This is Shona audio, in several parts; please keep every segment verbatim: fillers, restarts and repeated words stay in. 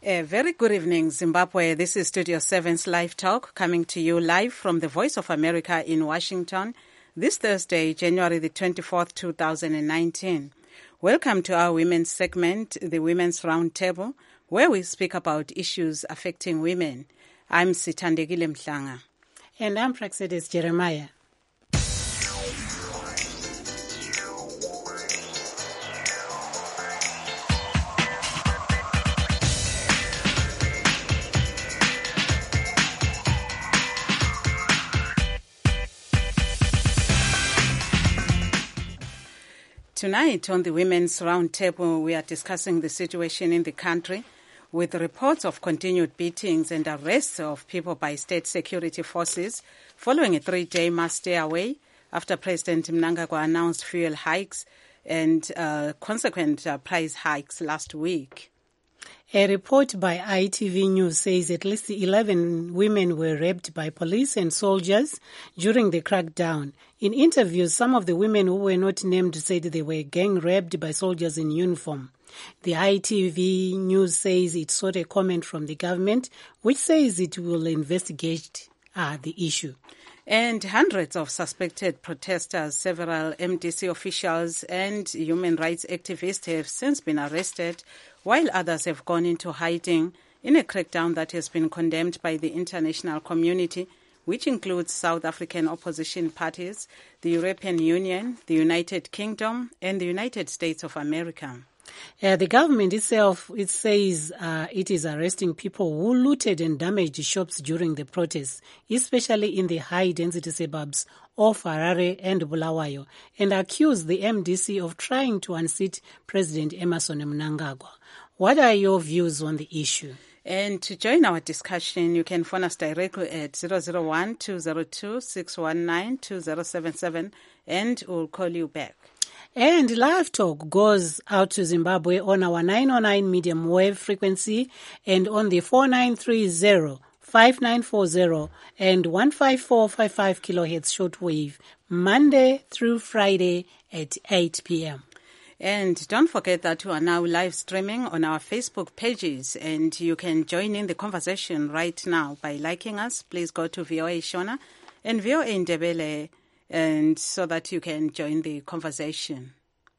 A very good evening, Zimbabwe. This is Studio seven's Live Talk, coming to you live from the Voice of America in Washington, this Thursday, January the twenty-fourth, two thousand nineteen. Welcome to our women's segment, the Women's Roundtable, where we speak about issues affecting women. I'm Sithandegile Mhlanga. And I'm Praxedis Jeremiah. Tonight on the Women's Roundtable, we are discussing the situation in the country with reports of continued beatings and arrests of people by state security forces following a three-day mass stay away after President Mnangagwa announced fuel hikes and uh, consequent uh, price hikes last week. A report by I T V News says at least eleven women were raped by police and soldiers during the crackdown. In interviews, some of the women who were not named said they were gang raped by soldiers in uniform. The I T V News says it sought a comment from the government, which says it will investigate uh, the issue. And hundreds of suspected protesters, several M D C officials and human rights activists have since been arrested, while others have gone into hiding in a crackdown that has been condemned by the international community, which includes South African opposition parties, the European Union, the United Kingdom, and the United States of America. Uh, the government itself, it says uh, it is arresting people who looted and damaged shops during the protests, especially in the high-density suburbs of Harare and Bulawayo, and accused the M D C of trying to unseat President Emmerson Mnangagwa. What are your views on the issue? And to join our discussion, you can phone us directly at zero zero one, two zero two, six one nine, two zero seven seven, and we'll call you back. And Live Talk goes out to Zimbabwe on our nine oh nine medium wave frequency and on the four nine three zero, five nine four zero and one five four five five kilohertz shortwave, Monday through Friday at eight p.m. And don't forget that we are now live streaming on our Facebook pages, and you can join in the conversation right now by liking us. Please go to V O A Shona and V O A Ndebele, and so that you can join the conversation.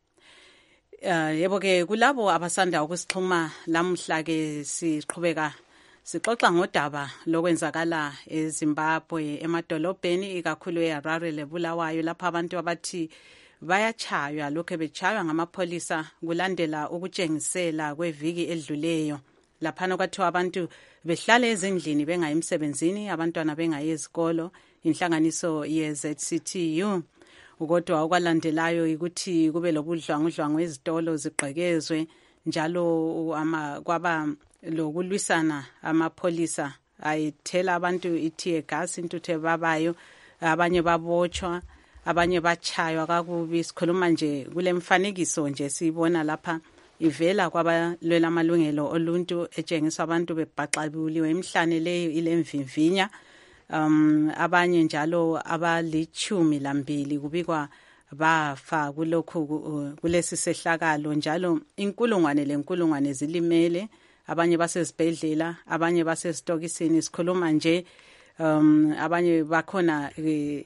Uh, yebo ke kulabo abasanda ukusixhuma lamhla ke siqhubeka sixoxa ngodaba lokwenzakala eZimbabwe emadolobheni ikakhulu eHarare leBulawayo lapha abantu abathi bayachaywa lokho bechaywa ngamapholisa kulandela ukutshengisela kweviki edluleyo laphana kwathiwa abantu behlala ezindlini bengayi emsebenzini, abantwana bengayi ezikolo. Inhlanganiso ye-Z C T U ukodwa okwalandelayo ukuthi kube lobudlwangudlwangu ezitolo zigqekezwe njalo ama kwaba lokulwisana amapholisa ayithela abantu i-tear gas intuthe babayo, abanye babotshwa, abanye bachaywa kakubi. Sikhuluma nje kule mfanekiso nje sibona lapha ivela kwabalwela amalungelo oluntu etshengisa abantu bebhaxabuliwe emhlane leyo ile mvimvinya. Um, abanye njalo abalichumi lambili kubikwa bafa kulokhu kulesi sehlakalo, njalo inkulungwane lenkulungwane zilimele, abanye basezibhedlela, abanye basezitokisini. Sikhuluma nje um, abanye bakhona e,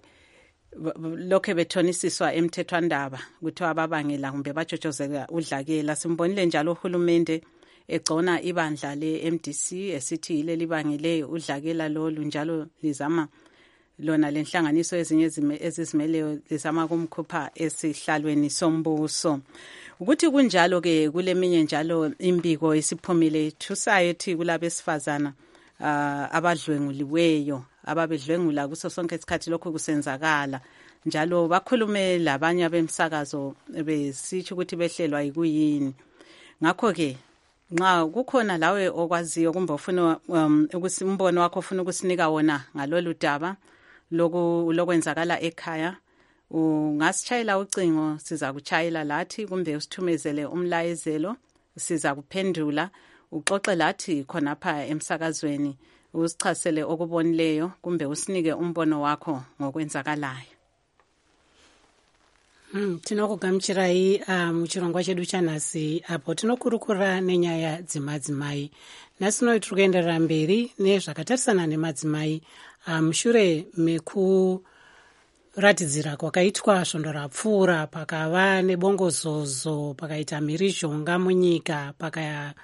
lokho bethonisiswa emthethwandaba kuthiwa ababangela kumbe bajojozela udlakela. Simbonile njalo uhulumende egcona ibandla le-M D C esithi yile libangele udlakela lolu, njalo lizama lona lenhlanganiso ezinye ezizimeleyo lizama kumkhupha esihlalweni sombuso. Ukuthi kunjalo ke kuleminye njalo imbiko isiphumile thusayo ethi kulabesifazana uh, abadlwenguliweyo ababedlwengula kuso sonke isikhathi lokhu kusenzakala, njalo bakhulume labanye abemsakazo besitsho ukuthi behlelwa yikuyini. Ngakho ke nxa kukhona lawe okwaziyo kumbe ufuna um, ukusimbono wakho ufuna ukusinika wona ngalolu daba lokwenzakala ekhaya, ungasitshayela ucingo, siza kuchayela lathi, kumbe usithumezele umlayezelo, siza kuphendula, uxoxe lathi khonapha emsakazweni, usichasele okubonileyo kumbe usinike umbono wakho ngokwenzakalayo. Mm, tinokugamuchirai uh, muchirongwa chedu chanhasi apo tinokurukura nenyaya dzemadzimai. Nhasi noi tiri kuenderera mberi nezvakatarisana nemadzimai uh, mushure mekuratidzira kwakaitwa svondo rapfuura, pakava nebongozozo, pakaita mhirizhonga munyika, paka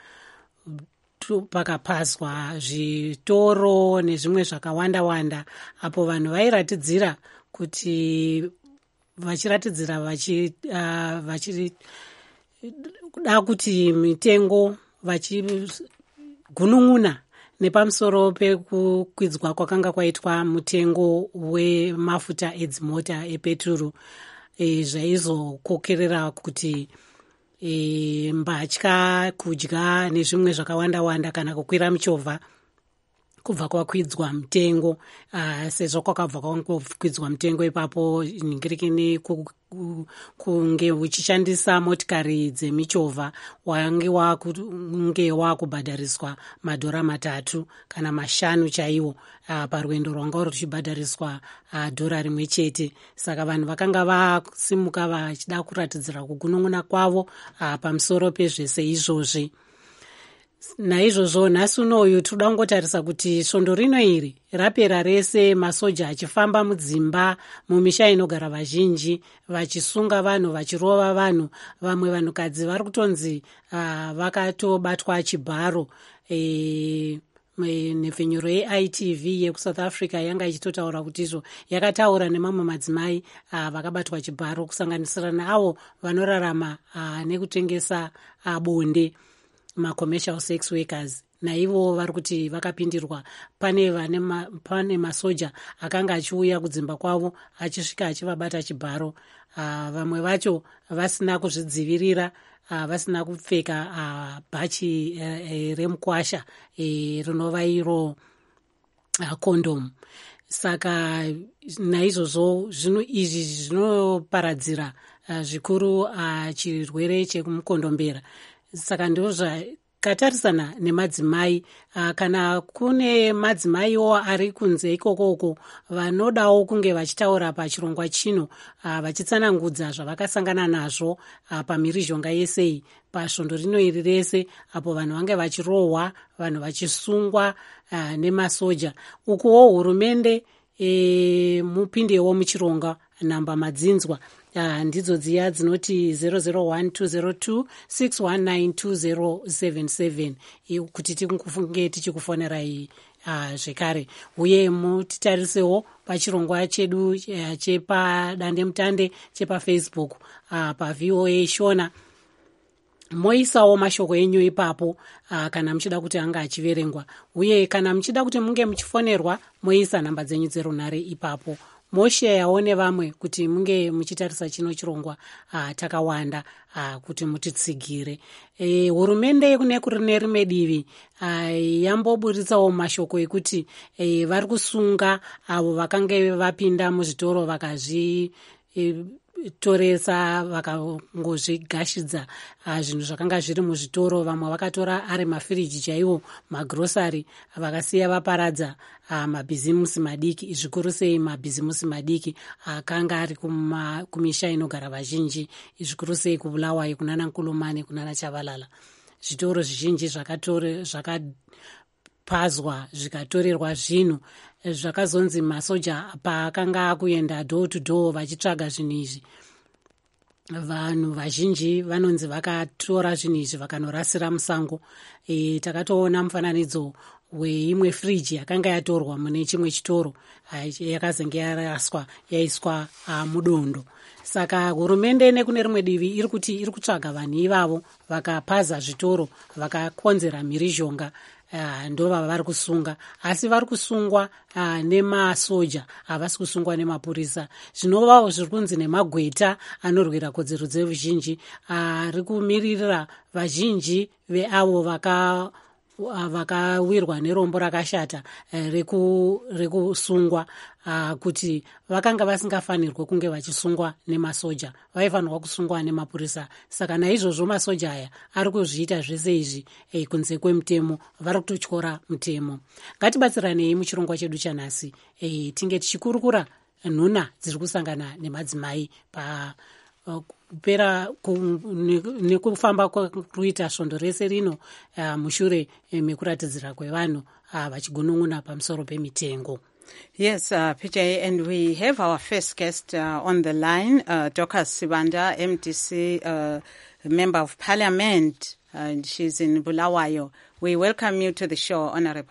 pakapazwa zvitoro nezvimwe zvakawanda wanda, apo vanhu vairatidzira kuti vachiratidzira vachida vachi, uh, kuti mitengo vachigunun'una nepamusoro pekukwidzwa kwakanga kwaitwa mutengo wemafuta edzimota epeturu, e, zvaizokokerera kuti e, mbatya, kudya nezvimwe zvakawanda wanda kana kukwira muchovha kubva kwakwidzwa mutengo. Uh, sezvo kwakabva kwakwidzwa mutengo ipapo ningirikini kunge uchishandisa motikari dzemichovha wange wakunge wakubhadhariswa madhora matatu kana mashanu chaiwo uh, parwendo rwanga ruchibhadhariswa uh, dhora rimwe chete. Saka vanhu vakanga vasimuka vachida kuratidzira kugunun'una kwavo uh, pamusoro pezvese izvozvi. Naizvozvo nhasi unoyu tinoda kungotarisa kuti svondo rino iri rapera rese, masoja achifamba mudzimba mumisha inogara vazhinji, vachisunga vanhu, vachirova vanhu. Vamwe vanhukadzi vari kutonzi uh, vakatobatwa chibharo. E, nhefenyuro ye-I T V yekusouth Africa yanga ichitotaura kuti izvo yakataura nemamwe madzimai uh, vakabatwa chibharo, kusanganisira neavo vanorarama uh, nekutengesa uh, bonde, ma-commercial sex workers. Naivo vari kuti vakapindirwa. Pane vane ma, pane masoja akanga achiuya kudzimba kwavo achisvika achivabata chibharo. Uh, vamwe vacho vasina kuzvidzivirira, uh, vasina kupfeka uh, bhachi uh, remukwasha uh, rinova iro uh, condom. Saka naizvozvo zvinhu izvi zvinoparadzira uh, zvikuru uh, chirwere chekumukondombera. Saka ndizvo zvakatarisana nemadzimai. Uh, kana kune madzimaiwo ari kunze ikokoko vanodawo kunge vachitaura pachirongwa chino, uh, vachitsanangudza zvavakasangana nazvo uh, pamhirizhonga yesei pasvondo rino iri rese, apo vanhu vange vachirohwa, vanhu vachisungwa uh, nemasoja. Ukuwo hurumende e, mupindewo muchironga namba madzinzwa. Uh, ndidzo dziya dzinoti zero zero one two zero two six one nine two zero seven seven kuti tikufunge tichikufonerai uh, zvekare. Uye mutitarisewo pachirongwa chedu uh, chepadande mutande chepafacebook uh, paV O A Shona. Moisawo mashoko enyu ipapo uh, kana muchida kuti anga achiverengwa. Uye kana muchida kuti munge muchifonerwa, moisa nhamba dzenyu dzerunhare ipapo. Mosheyawo nevamwe kuti munge muchitarisa chino chirongwa uh, takawanda uh, kuti mutitsigire. E, hurumende nekune rimwe divi uh, yamboburitsawo mashoko ekuti e, vari kusunga avo vakanga vapinda muzvitoro vakazvi e, toresa vakangozvigashidza uh, zvinhu zvakanga zviri muzvitoro. Vamwe vakatora ari mafiriji chaiwo, magrosari, vakasiya vaparadza uh, mabhizimusi madiki, zvikuru sei mabhizimusi madiki akanga uh, ari kuma, kumisha inogara vazhinji, zvikuru sei kuBulawayo, kunana Nkulumane, kunana Chavalala. Zvitoro zvizhinji zvakatore zvakapazwa zvikatorerwa zvinhu. Zvakazonzi masoja paakanga akuenda door to door vachitsvaga zvinhu izvi, vanhu vazhinji vanonzi vakatora zvinhu izvi vakanorasira musango. E, takatoona mufananidzo weimwe firiji yakanga yatorwa mune chimwe chitoro yakazenge yaraswa yaiswa uh, mudondo. Saka hurumende nekune rimwe divi iri kuti iri kutsvaga vanhu ivavo vakapaza zvitoro vakakonzera mhirizhonga. Uh, ndo vava vari kusunga, asi vari kusungwa uh, nemasoja, havasi kusungwa nemapurisa. Zvinovawo zviri kunzi nemagweta anorwira kodzero dzevazhinji ari uh, kumirira vazhinji veavo vaka vakawirwa nerombo rakashata reku, rekusungwa uh, kuti vakanga vasingafanirwe kunge vachisungwa nemasoja, vaifanirwa kusungwa nemapurisa. Saka naizvozvo masoja aya ari kuzviita zvese izvi eh, kunze kwemutemo, vari kutotyora mutemo. Ngatibatsiranei muchirongwa chedu chanhasi eh, tinge tichikurukura nhuna dziri kusangana nemadzimai pa kupera nekufamba kuita svondo rese rino mushure mekuratidzira kwevanhu vachigunun'una pamusoro pemitengo. Yes, uh, P J, and we have our first guest uh, on the line, uh, Dorcas Sibanda, M D C uh, Member of Parliament, and she's in Bulawayo. We welcome you to the show, Honorable.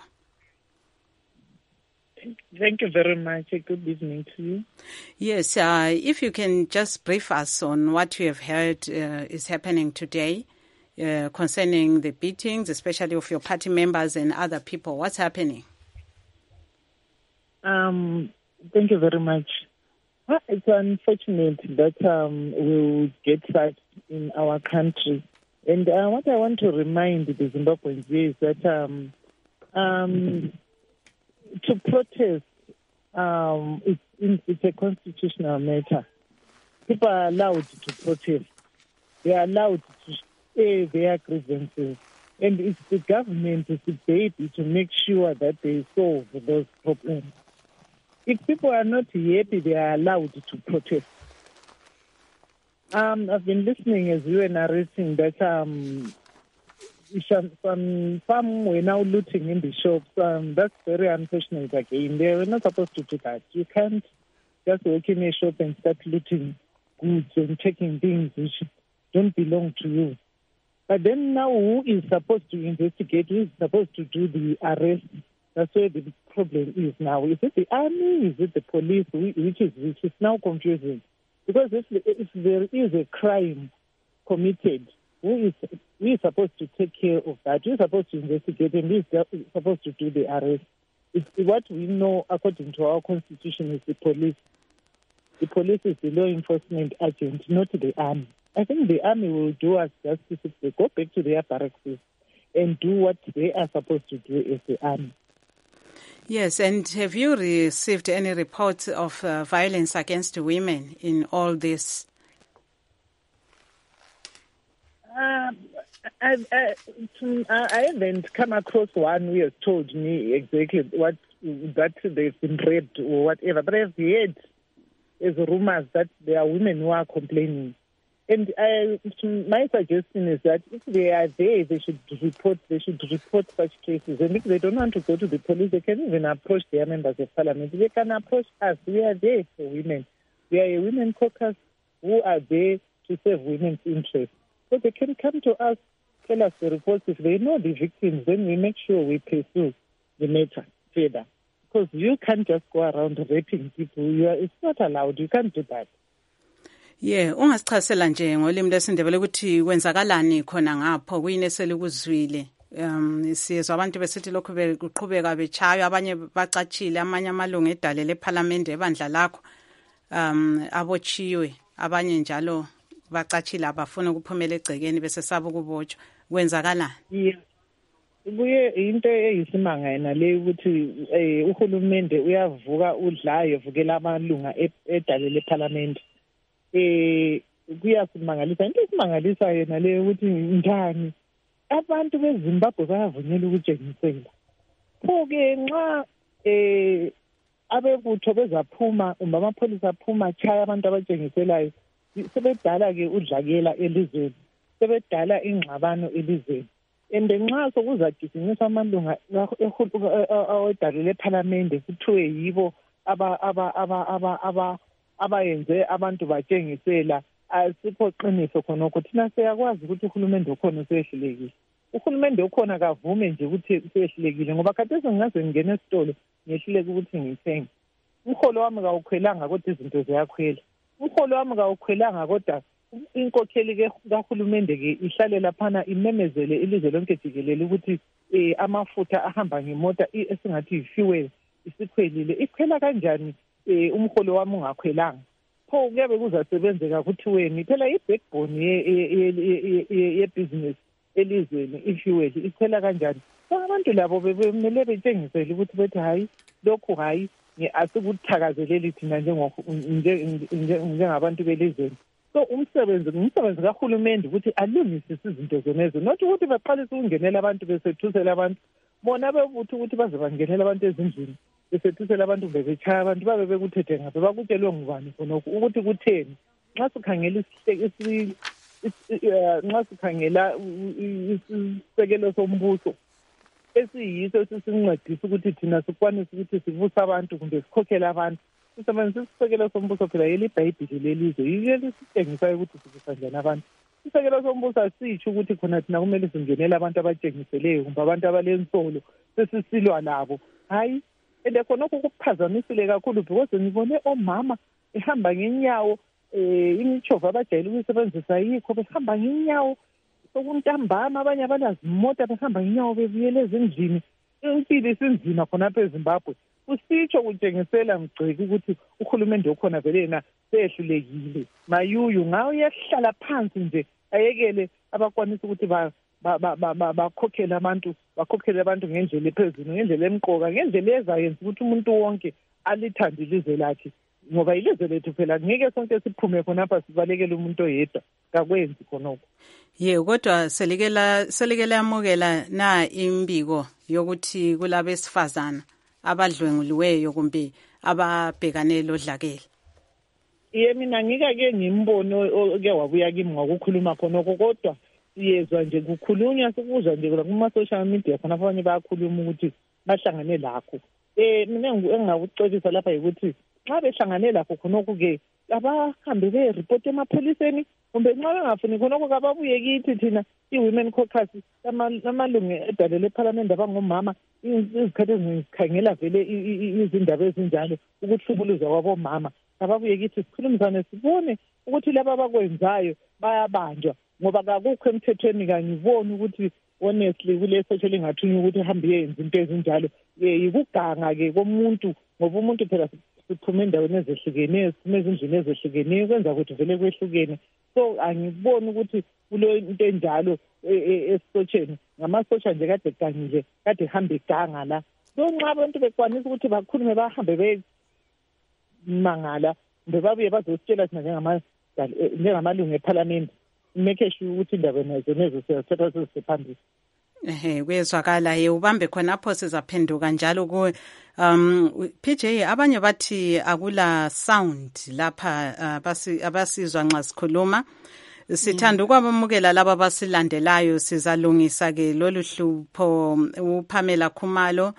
Thank you very much. Good evening to you. Yes, uh, if you can just brief us on what you have heard uh, is happening today uh, concerning the beatings, especially of your party members and other people. What's happening? Um, thank you very much. Well, it's unfortunate that um, we get such in our country. And uh, what I want to remind the Zimbabweans is that um, um, to protest, um, it's, it's a constitutional matter. People are allowed to protest. They are allowed to say their grievances. And it's the government's baby to make sure that they solve those problems. If people are not happy, they are allowed to protest. Um, I've been listening as you were narrating that um, some, some were now looting in the shops. Um, that's very unfortunate again. They were not supposed to do that. You can't just walk in a shop and start looting goods and taking things which don't belong to you. But then now who is supposed to investigate? Who is supposed to do the arrest? That's where the problem is now. Is it the army? Is it the police? Which is which is now confusing. Because if, if there is a crime committed, who is, who is supposed to take care of that? Who is supposed to investigate and who is supposed to do the arrest? It's what we know according to our constitution is the police. The police is the law enforcement agent, not the army. I think the army will do us justice if they go back to their barracks and do what they are supposed to do as the army. Yes, and have you received any reports of uh, violence against women in all this? Uh, I, I, I haven't come across one who has told me exactly what that they've been raped or whatever, but I've heard as rumors that there are women who are complaining. And I, my suggestion is that if they are there, they should report. They should report such cases. And if they don't want to go to the police, they can even approach their members of parliament. They can approach us. We are there for women. We are a women caucus who are there to serve women's interests. So they can come to us, tell us the reports. If they know the victims, then we make sure we pursue the matter further. Because you can't just go around raping people. You are, it's not allowed. You can't do that. Yeah, ungasichasela nje ngolimi lwesindebele ukuthi kwenzakalani khona ngapho kuyini ukuzwile. Um siyezwa abantu besithi lokho beqhubeka bechaywa abanye bacatshile amanye amalungu edale leParliament ebandla lakho um abotshiwe abanye njalo bacatshile abafuna ukuphumela egcekeni bese saba ukubotshwa kwenzakalani. Yeah. Kuye into eyisimanga yena le ukuthi eh uhulumende uyavuka udlayo vukela amalunga edale leParliament. Eh kuyasimangalisa into esimangalisa yena le ukuthi njani abantu beZimbabwe bayavunyelwa ukutshengisela pho ke nxa eh abebutho bezaphuma uma amapholisa aphuma chaya abantu abatshengiselayo sebedala ke udlakela elizweni sebedala ingxabano elizweni and nxa sokuzagisinyiswa amalunga awedale leParliament kuthiwe yibo aba aba aba aba aba abayenze abantu batshengisela asikho qiniso khonokho thina siyakwazi ukuthi uhulumende ukhona usehlelekile uhulumende ukhona kavume nje ukuthi usehlelekile ngoba khathesi ngingaze ngene esitolo ngehluleke ukuthi ngithenge umholo wami kawukhwelanga kodwa izinto ziyakhwela umholo wami kawukhwelanga kodwa inkokheli kahulumende ke ihlale laphana imemezele ilizwe lonke jikelele ukuthi amafutha ahamba ngemota esingathi yifuel isikhwelile ikhwela kanjani eh umholo wami ungakhwelanga pho kuyabe kuzasebenzeka ukuthi wena phela ibackbone ye business elizweni ifuel ikhwela kanjani abantu labo bebemele betshengisele ukuthi bethi hayi lokho hayi asikuthakazeleli thina njengabantu belizweni so umsebenzi umsebenzi kahulumende ukuthi alungise izinto zonezo not ukuthi baqalise ukungenela abantu besethusela abantu bona bebuthi ukuthi baze bangenela abantu ezindlini besethusela abantu bebechaya abantu babe bekuthethe ngabe bakutshelwe ngubani khonokho ukuthi kutheni nxa sikhangela nxa sikhangela isisekelo sombuso esiyiso esisincedisa ukuthi thina sikwanise ukuthi sivuse abantu kumbe sikhokhele abantu. Sisebenzisa isisekelo sombuso phela yeli iBhayibhili lelizwe yilo lisitshengisa ukuthi sivusa njani abantu. Isisekelo sombuso asitsho ukuthi khona thina kumele singenele abantu abatshengiseleyo kumbe abantu abalensolo sesisilwa labo. Hayi, ende khonokho kuphazamisile kakhulu because ngibone omama ehamba ngenyawo eh imithova abajayele ukuyisebenzisa yikho behamba ngenyawo sokuntambama abanye abanazimota behamba ngenyawo bebuyele ezindlini. Impilo isinzima khonapha eZimbabwe. Usitsho kutshengisela mgceki ukuthi uhulumende okhona vele yena sehlulekile. Mayuyu ngawo uyahlala phansi nje ayekele abakwanisa ukuthi ba bakhokhele abantu bakhokhele abantu ngendlela ephezulu ngendlela emqoka ngendlela ezayenza ukuthi umuntu wonke alithande ilizwe lakhe. Ngoba ilizwe lethu phela ngeke sonke siphume khonapha sibalekele umuntu oyedwa kakwenzi khonoko. Ye kodwa selikela selikela yamukela na imbiko yokuthi kulabesifazana abadlwenguliweyo kumbe ababhekane lodlakela. Ye mina ngika ke ngimbono oke wabuya kimi ngokukhuluma khonoko kodwa siyezwa nje kukhulunywa sikuzwa nje kuma social media khona abanye bayakhuluma ukuthi bahlangane lakho. Eh mina engingakucebisa lapha ukuthi nxa behlangane lakho khonoko ke abahambe be report emapholiseni kumbe nxa bengafuni khonoko kababuye kithi thina iWomen Caucus amalungu edalele eParliament abangomama izikhathi ezikhangela vele izindaba ezinjalo ukuhlubuluzwa kwabomama. Ababuye kithi sikhulumisane sibone ukuthi laba abakwenzayo bayabanjwa ngoba kakukho emthethweni kangiboni ukuthi honestly kuleso tshela engathunywa ukuthi hambe yenza into ezinjalo yikuganga ke komuntu ngoba umuntu phela siphume endaweni ezehlukeneyo siphume ezindlini ezehlukeneyo kwenza ukuthi vele kwehlukene. So angiboni ukuthi kulo into enjalo esitsheni ngamasotsha nje kade gangile kade hambe iganga la. So nxa abantu bekwanisa ukuthi bakhulume bahambe be mangala bebabuye bazositshela thina njengama njengamalungu eParliament make sure ukuthi indaba nazo nezo siyathatha siziphambili. Ehe kuyezwakala ye ubambe khonapho sizaphenduka njalo ku um P J abanye bathi akula sound lapha abasi abasizwa nxa sikhuluma. Sithanda ukwamukela laba basilandelayo sizalungisa ke lolu hlupho uPamela Khumalo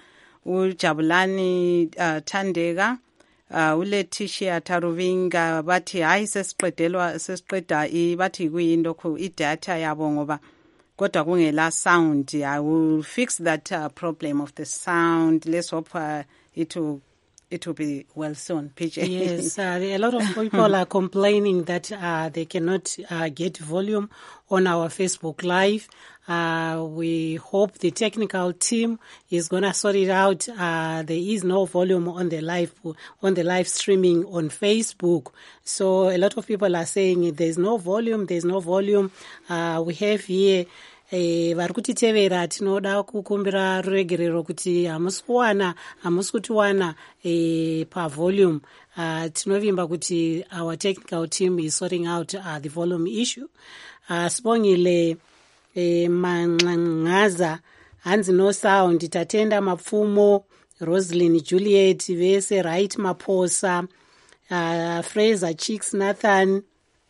uJabulani uh, Thandeka Uh, uLetitia Taruvinga bathi hayi sesiqedelwa sesiqeda bathi kuyinto khu idata yabo ngoba kodwa kungela sound. I will fix that uh, problem of the sound. Let's hope uh, it will it will be well soon. P J. Yes, uh, a lot of people are complaining that uh, they cannot uh, get volume on our Facebook Live. Uh, we hope the technical team is going to sort it out. Uh, there is no volume on the live, on the live streaming on Facebook. So a lot of people are saying there's no volume, there's no volume. Uh, we have here Eh, vari kutitevera tinoda kukumbira ruregerero kuti hamusi kuwana hamusi kutiwana eh, pavolume. Uh, tinovimba kuti our technical team is sorting out uh, the volume issue. Uh, sibongile eh, Manqanqaza hanzi no sound tatenda Mapfumo Roslyn Juliet vese Right Maposa uh, Fraser Chicks Nathan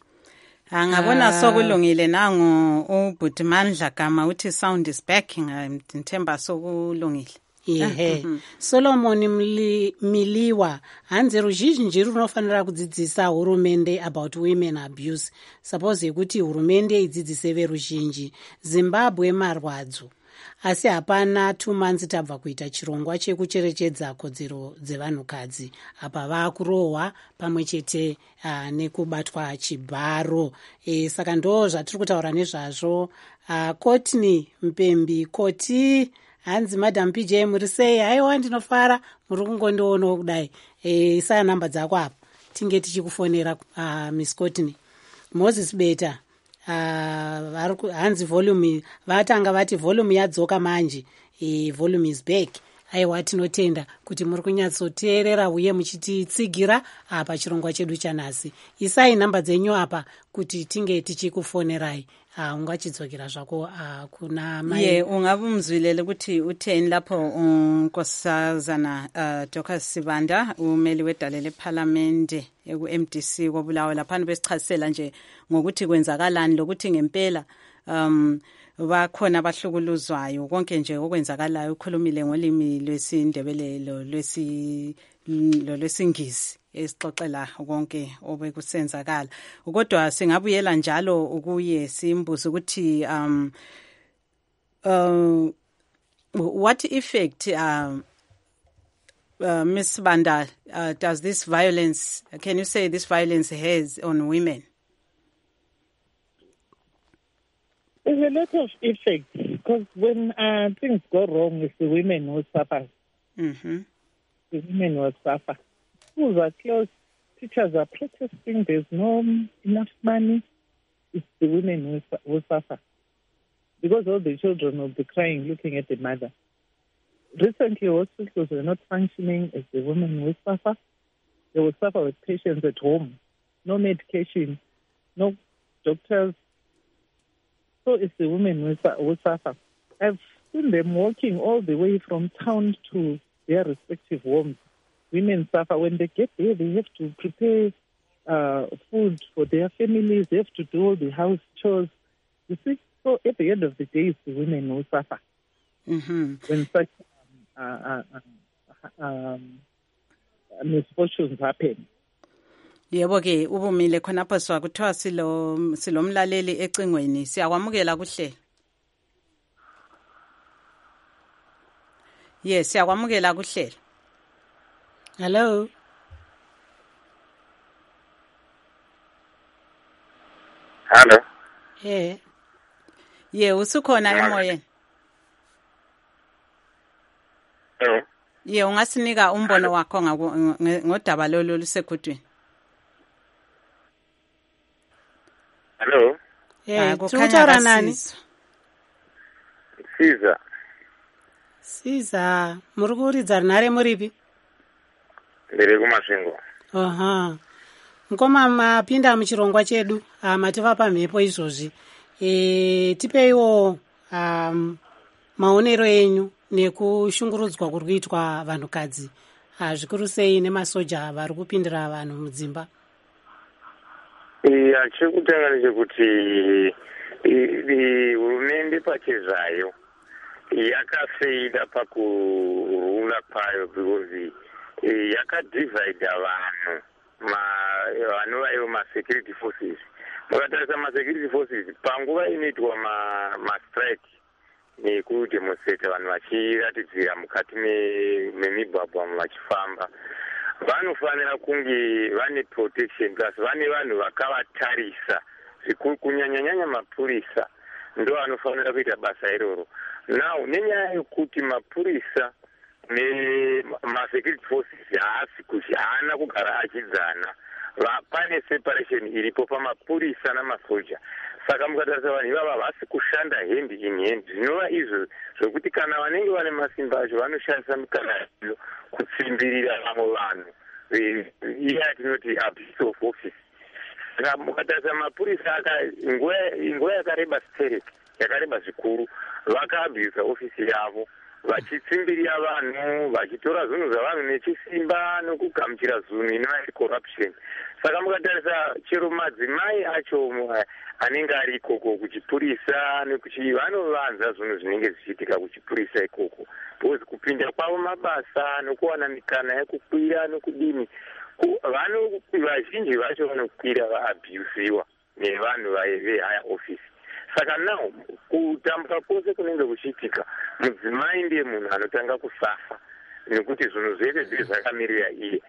angabona sokulungile nangu uBudimandla Gama uthi sound is back ngithemba sokulungile. Ehe Solomon Miliwa hanzi ruzhinji runofanira kudzidzisa hurumende about women abuse. Suppose kuti hurumende idzidzise veruzhinji Zimbabwe marwadzo asi hapana two months tabva kuita chirongwa chekucherechedza kodzero dzevanhukadzi apa vakurohwa pamwe chete uh, nekubatwa chibharo. E, saka ndo zvatiri kutaura nezvazvo. uh, Kotni Mpembi Koti hanzi Madam P J muri sei? Haiwa ndinofara muri kungondoonawo kudai. E, saa namba dzako apa tinge tichikufonera uh, Miss Kotni. Moses Beta Uh, hanzi volume vatanga vati volume yadzoka manje e, volume is back. Aiwa tinotenda kuti muri kunyatsoteerera uye muchititsigira apa chirongwa chedu chanhasi. Isai namba dzenyu apa kuti tinge tichikufonerai ungachidzokera zvako kuna mai. Ye ungabe umzwilele ukuthi utheni lapho unkosazana uh, Dorcas Sibanda umeli wedale leParliament eku M D C koBulawayo lapha besichazisela nje ngokuthi kwenzakalani lokuthi ngempela um bakhona abahlukuluzwayo konke nje okwenzakalayo ukhulumile ngolimi lwesindebele lo lwesi lo lwesingisi esixoxela konke obekusenzakala kodwa singabuyela njalo ukuye simbuze ukuthi um uh, what effect uh, uh, Miss Banda uh, does this violence can you say this violence has on women? There's a lot of effects because when uh, things go wrong, it's the women who suffer. Mm-hmm. The women will suffer. Schools are closed. Teachers are protesting. There's no enough money. It's the women who, who suffer. Because all the children will be crying, looking at the mother. Recently, hospitals were not functioning. It's the women who suffer. They will suffer with patients at home. No medication. No doctors. So it's the women who suffer. I've seen them walking all the way from town to their respective homes. Women suffer. When they get there, they have to prepare uh, food for their families. They have to do all the house chores. You see, so at the end of the day, it's the women who suffer. Mm-hmm. When such um, uh, uh, um, misfortunes happen. Yebo ke ubumile khonapho swakuthiwa silo silomlaleli ecingweni siyakwamukela kuhle. Yes, siyakwamukela kuhle. Hello. Hello. Yeah. Yeah, usukhona emoyeni. Hello. Yeah, ungasinika umbono wakho ngodaba lolu lusekudwini. Hello. Yeah, kukhanya nani? Siza. Siza, muri kuridza runhare muripi? Ndiri kumasvingo. Aha. Nkoma mapinda muchirongwa chedu, mativa pamhepo izvozvi. E, tipeiwo um, maonero enyu nekushungurudzwa kuri kuitwa vanhukadzi zvikuru sei nemasoja vari kupindira vanhu mudzimba. Iya, chekutanga ndechekuti hurumende pachezvayo yakafeida pakurula kwayo because yakadivhaidha vanhu vanova ivo masecurity forces. Mukatarisa masecurity forces panguva inoitwa mastrike nekudemonstrate vanhu vachiratidzira mukati memigwagwa vachifamba, vanofanira kunge vane protection plus vane vanhu vakavatarisa zvikuru, kunyanyanyanya mapurisa ndo vanofanira kuita basa iroro. Now nenyaya yekuti mapurisa nemasecurity forces haasi kuti haana kugara achidzana, pane separation iripo pamapurisa namasoja. Saka mukatarisa vanhu ivava havasi kushanda hand in hand, zvinova izvo zvokuti kana vanenge vane masimba acho vanoshandisa mikana iyo kutsimbirira vamwe vanhu, iya tinoti abuse of office. Saka mukatarisa mapurisa nguva yakareba straight yakareba zvikuru vakaabhisa ofisi yavo vachitsimbirira vanhu, vachitora zvinhu zvavanhu nechisimba nokugamuchira zvinhu inova corruption. Saka mukatarisa chero madzimai acho anenge ari ikoko kuchipurisa nekuti vanovanza zvinhu zvinenge zvichiitika kuchipurisa ikoko, because kupinda kwavo mabasa nokuwana mikana yekukwira nokudini, vanhu vazhinji vacho vanokwira vaabhusiwa nevanhu vehigher office. Saka now kutambuka kwose kunenge kuchiitika, mudzimai ndiye munhu anotanga kusafa nekuti zvinhu zvese zviri zvakamirira iye.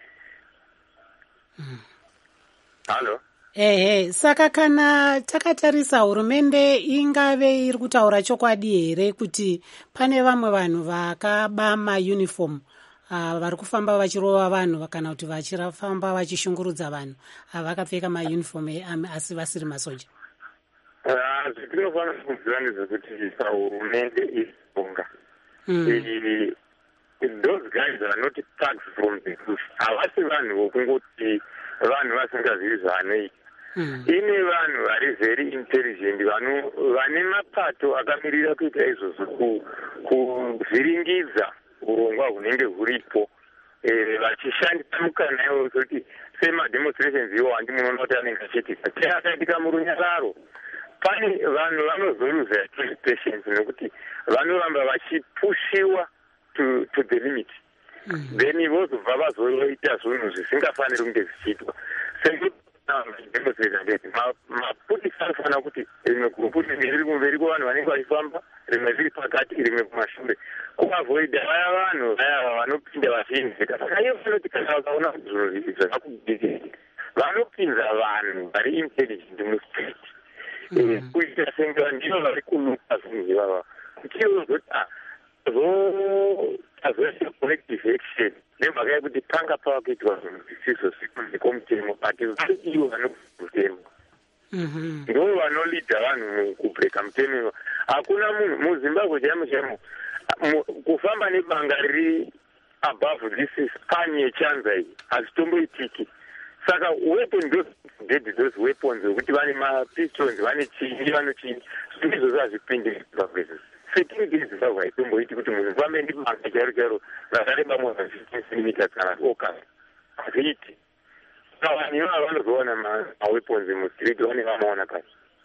Halo. Ehe, saka kana takatarisa hurumende ingave iri kutaura chokwadi here kuti pane vamwe vanhu vakaba mauniform uh, vari kufamba vachirova vanhu kana kuti vachifamba vachishungurudza vanhu vakapfeka mauniform asi vasiri masoja? Zvetinofanira kuziva ndezvekuti hurumende ironga. Those guys are not thugs from the bush. Havasi vanhu vokungoti vanhu vasingazivi zvavanoita. mm. ine vanhu vari very intelligent vanhu vane mapato akamirira kuita izvozvo kuvhiringidza urongwa hunenge huripo vachishandisa mukana iwo kuti semademonstrations iwo handi munoona kuti anenge achiitika te akaitika murunyararo pane vanhu vanozoruza patience nekuti vanoramba vachipushiwa to, to the limit mm. then vozobva vazoita zvinhu zvisingafaniri kunge zvichiitwa mapurisa anofanira kuti rimwe gurupu riri kumberi kwevanhu vanenge vachifamba rimwe riri pakati rimwe kumashure kuavoida vaya vanhu vaya vanopinda vachinzika saka iyo vanoti kana vakaona kuti zvinhu zvakakudikei vanopinza vanhu vari intelligent mustreet kuita senge ndivo vari kunuka zvinhu ivava kuti ivo azoita collective action nemhaka yekuti panga pava kuitwa zvinhu zvisizvo zvikunze kwomutemo but ivo vanokutemo ndo vanolidha vanhu kubreka mutemo. Hakuna munhu muzimbabwe chaimo chaimo kufamba nebanga riri above this span yechanza iyi hazitomboitiki. Saka weapon those dead those weapons ukuthi vane mapistols vane chini vanochinyi izvozvo hazvipindi muzimbabwe. Security muzimbabwe haitomboiti kuti munhu ufambe nebanga chairo chairo rakareba more than fifteen centimeters kana oka hazviiti. Saka vanhu ivava vanozoona maweapons mustreet vane vamaona pasi.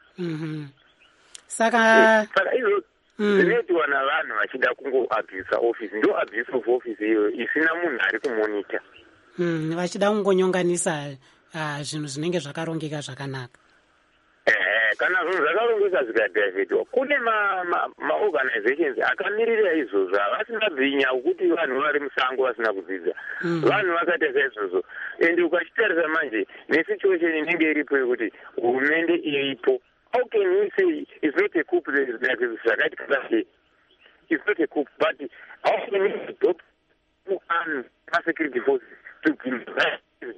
Saka saka izvo zvinoitwa navanhu vachida kungoabhisa office ndo abuse of office iyo isina munhu ari kumonita. Mm, vachida kungonyonganisa zvinhu zvinenge zvakarongeka zvakanaka. Eh, kana zvinhu zvakarongeka zvikadhaivhetwa kune maorganizations akamirira izvozvo havasina bvinya kuti vanhu vari musango vasina kudzidza. Vanhu vakaita izvozvo ende ukachitarisa manje nesituation inenge iripo yekuti hurumende iripo. How can you say it's not a coup like Zakati Kadafi? It's not a coup, but how can you stop and security forces to give that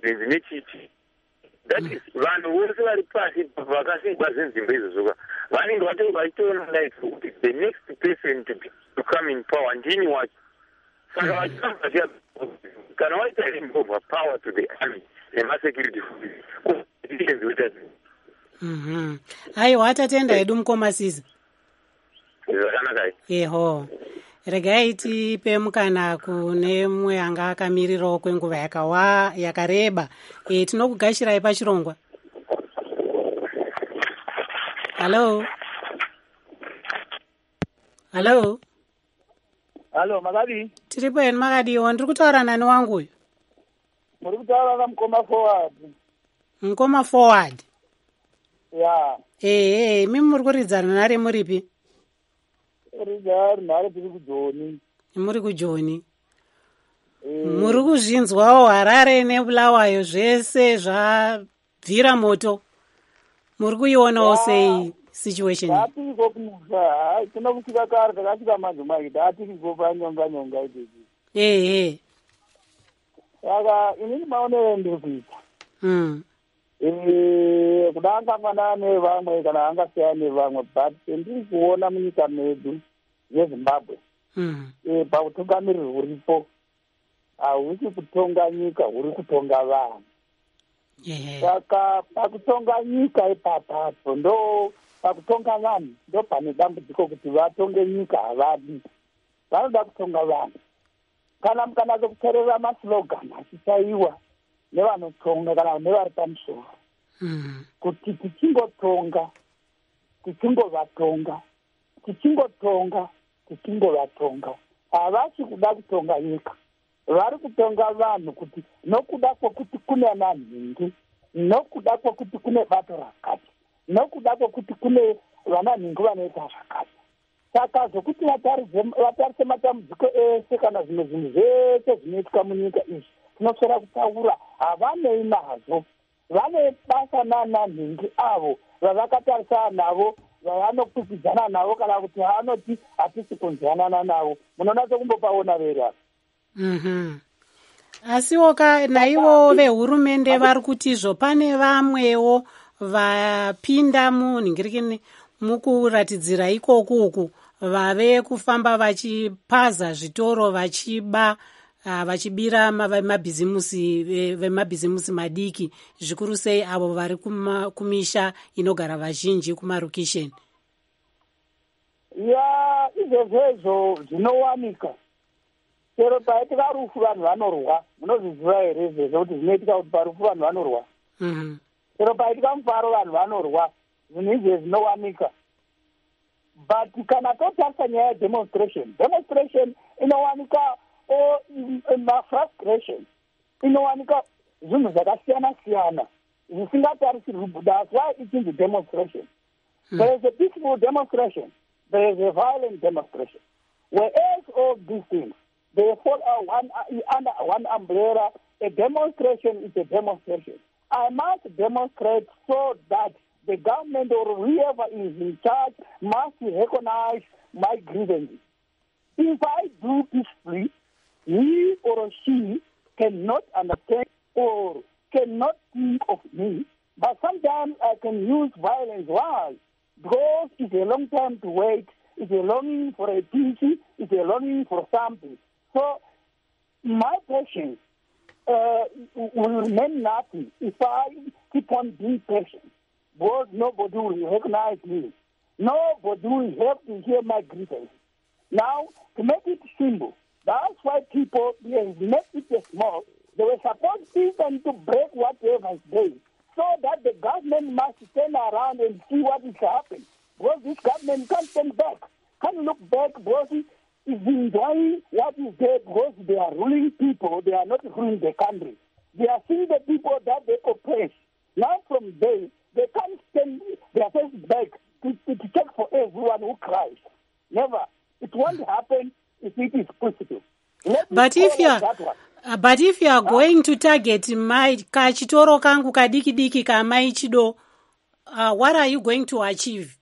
that is one who is very passive vacancy doesn't embrace so one in what I told like the next person to, to come in power and any what so I can I tell him over power to the army and security forces. Mhm. Ai watatenda hedu mukomasiza. Zvakanaka. Yeho. Regai tipe mukana kune mumwe anga akamirirawo kwenguva yakawa yakareba. Eh tinokugashirai pachirongwa. Hello. Hello. Hello Magadi. Tiripo en Magadi ndiri kutaura nani wangu uyu? Muri kutaura na Mkoma Forward. Mkoma Forward. Yeah. Eh eh mimi muri kuridzana nare muripi? Rizar nare tiri kuJoni. Muri kuJoni. Eh muri kuzvinzwawo Harare nebulawayo zvese zvabvira moto. Muri kuionawo sei situation? Ati kokuza tinokusika kare takasika manje manje ati kugopa nyonga nyonga idzi. Eh eh. Saka inini maonero ndikuita. Mm. Eh kudanga kana nevamwe kana angasiyana nevamwe but ndiri kuona munyika medu yeZimbabwe mm. eh pautungamiriri huripo hausi kutonga nyika huri kutonga vanhu. Yeah. Saka pakutonga nyika ipapapo ndo pakutonga vanhu ndo pane dambudziko kuti vatonge nyika havadi vanoda kutonga vanhu. Kana mukanatso kuteerera maslogan achishaiwa nevanotonga kana nevari pamusoro kuti tichingotonga tichingovatonga tichingotonga tichingovatonga havasi kuda kutonga nyika vari kutonga vanhu kuti nokuda kwokuti kune vananhingi nokuda kwokuti kune bato rakati nokuda kwokuti kune vananhingi vanoita zvakati. Saka zvokuti vatarise matambudziko ese kana zvimwe zvinhu zvese zvinoitika munyika izvi tinosvera kutaura havanei nazvo. Vane basa nananhingi avo vavakatarisana navo vavanokwikwidzana navo kana kuti vanoti hatisi kunzwanana navo. Munonatso kumbopaona vere. Mhm. Asiwo ka naivo vehurumende vari kutizvo pane vamwewo vapinda munhingirikini mukuratidzira ikoku uku vave kufamba vachipaza zvitoro vachiba uh, vachibira mabhizimusi vemabhizimusi madiki zvikuru sei avo vari kumisha inogara vazhinji kumarokesheni. ya izvezvezvo zvinowanika chero paitika rufu vanhu vanorwa. Munozviziva here izvezvo kuti zvinoitika kuti parufu vanhu vanorwa? Chero paitika mufaro vanhu vanorwa. Zvinhu izve zvinowanika. But kana totarisa nyaya yedemonstration, demonstration inowanika mafrustration, inowanika zvinhu zvakasiyana siyana zvisingatarisirwi. That's why it is a demonstration. Hmm. There is a peaceful demonstration. There is a violent demonstration. Whereas all these things, they fall one, under one umbrella. A demonstration is a demonstration. I must demonstrate so that the government or whoever is in charge must recognize my grievances. If I do peacefully, he or she cannot understand or cannot think of me, but sometimes I can use violence. Why? Because it's a long time to wait, it's a longing for a peace, it's a longing for something. So my patience uh, will remain nothing if I keep on being patient. Because nobody will recognize me. Nobody will help to hear my grievances. Now, to make it simple, that's why people, they make it small. They were supposed even to break whatever is there, so that the government must turn around and see what is happening. Because this government can't turn back, can't look back, because it is enjoying what is there, because they are ruling people, they are not ruling the country. They are seeing the people that they oppress. Now from there, they can't stand their face back to, to, to check for everyone who cries. Never. It won't happen if it is possible. But if you are, uh, but if you are huh? going to target my kachitoro kangu kadiki diki kamai chido, uh, what are you going to achieve?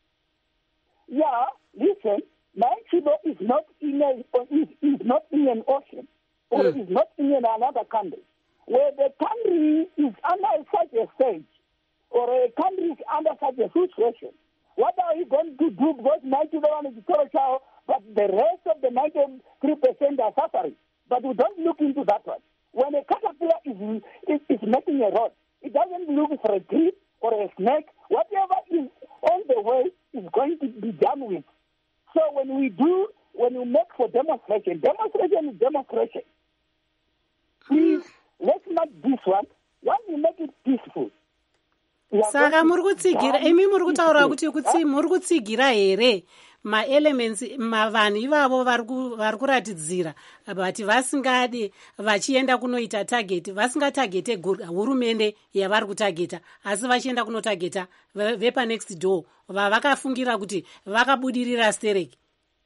Yeah, listen, my chido is not in a, is, is not in an ocean, or mm. is not in another country. Where the country is under such a stage, or a country is under such a situation, what are you going to do? Because ninety-one is a but the rest of the ninety-three percent are suffering. But we don't look into that one. When a caterpillar is, is, is making a road, it doesn't look for a tree or a snake. Whatever is on the way is going to be done with. So when we do, when we make for demonstration, demonstration is demonstration. Please, let's make this one. When we make it peaceful, saka muri kutsigira imi muri kutaura kuti kutsi muri kutsigira here maelements mavanhu ivavo vari kuratidzira vati vasingadi vachienda kunoita target vasingatagete hurumende yavari kutageta asi vachienda kunotageta vepa next door vavakafungira kuti vakabudirira stereki.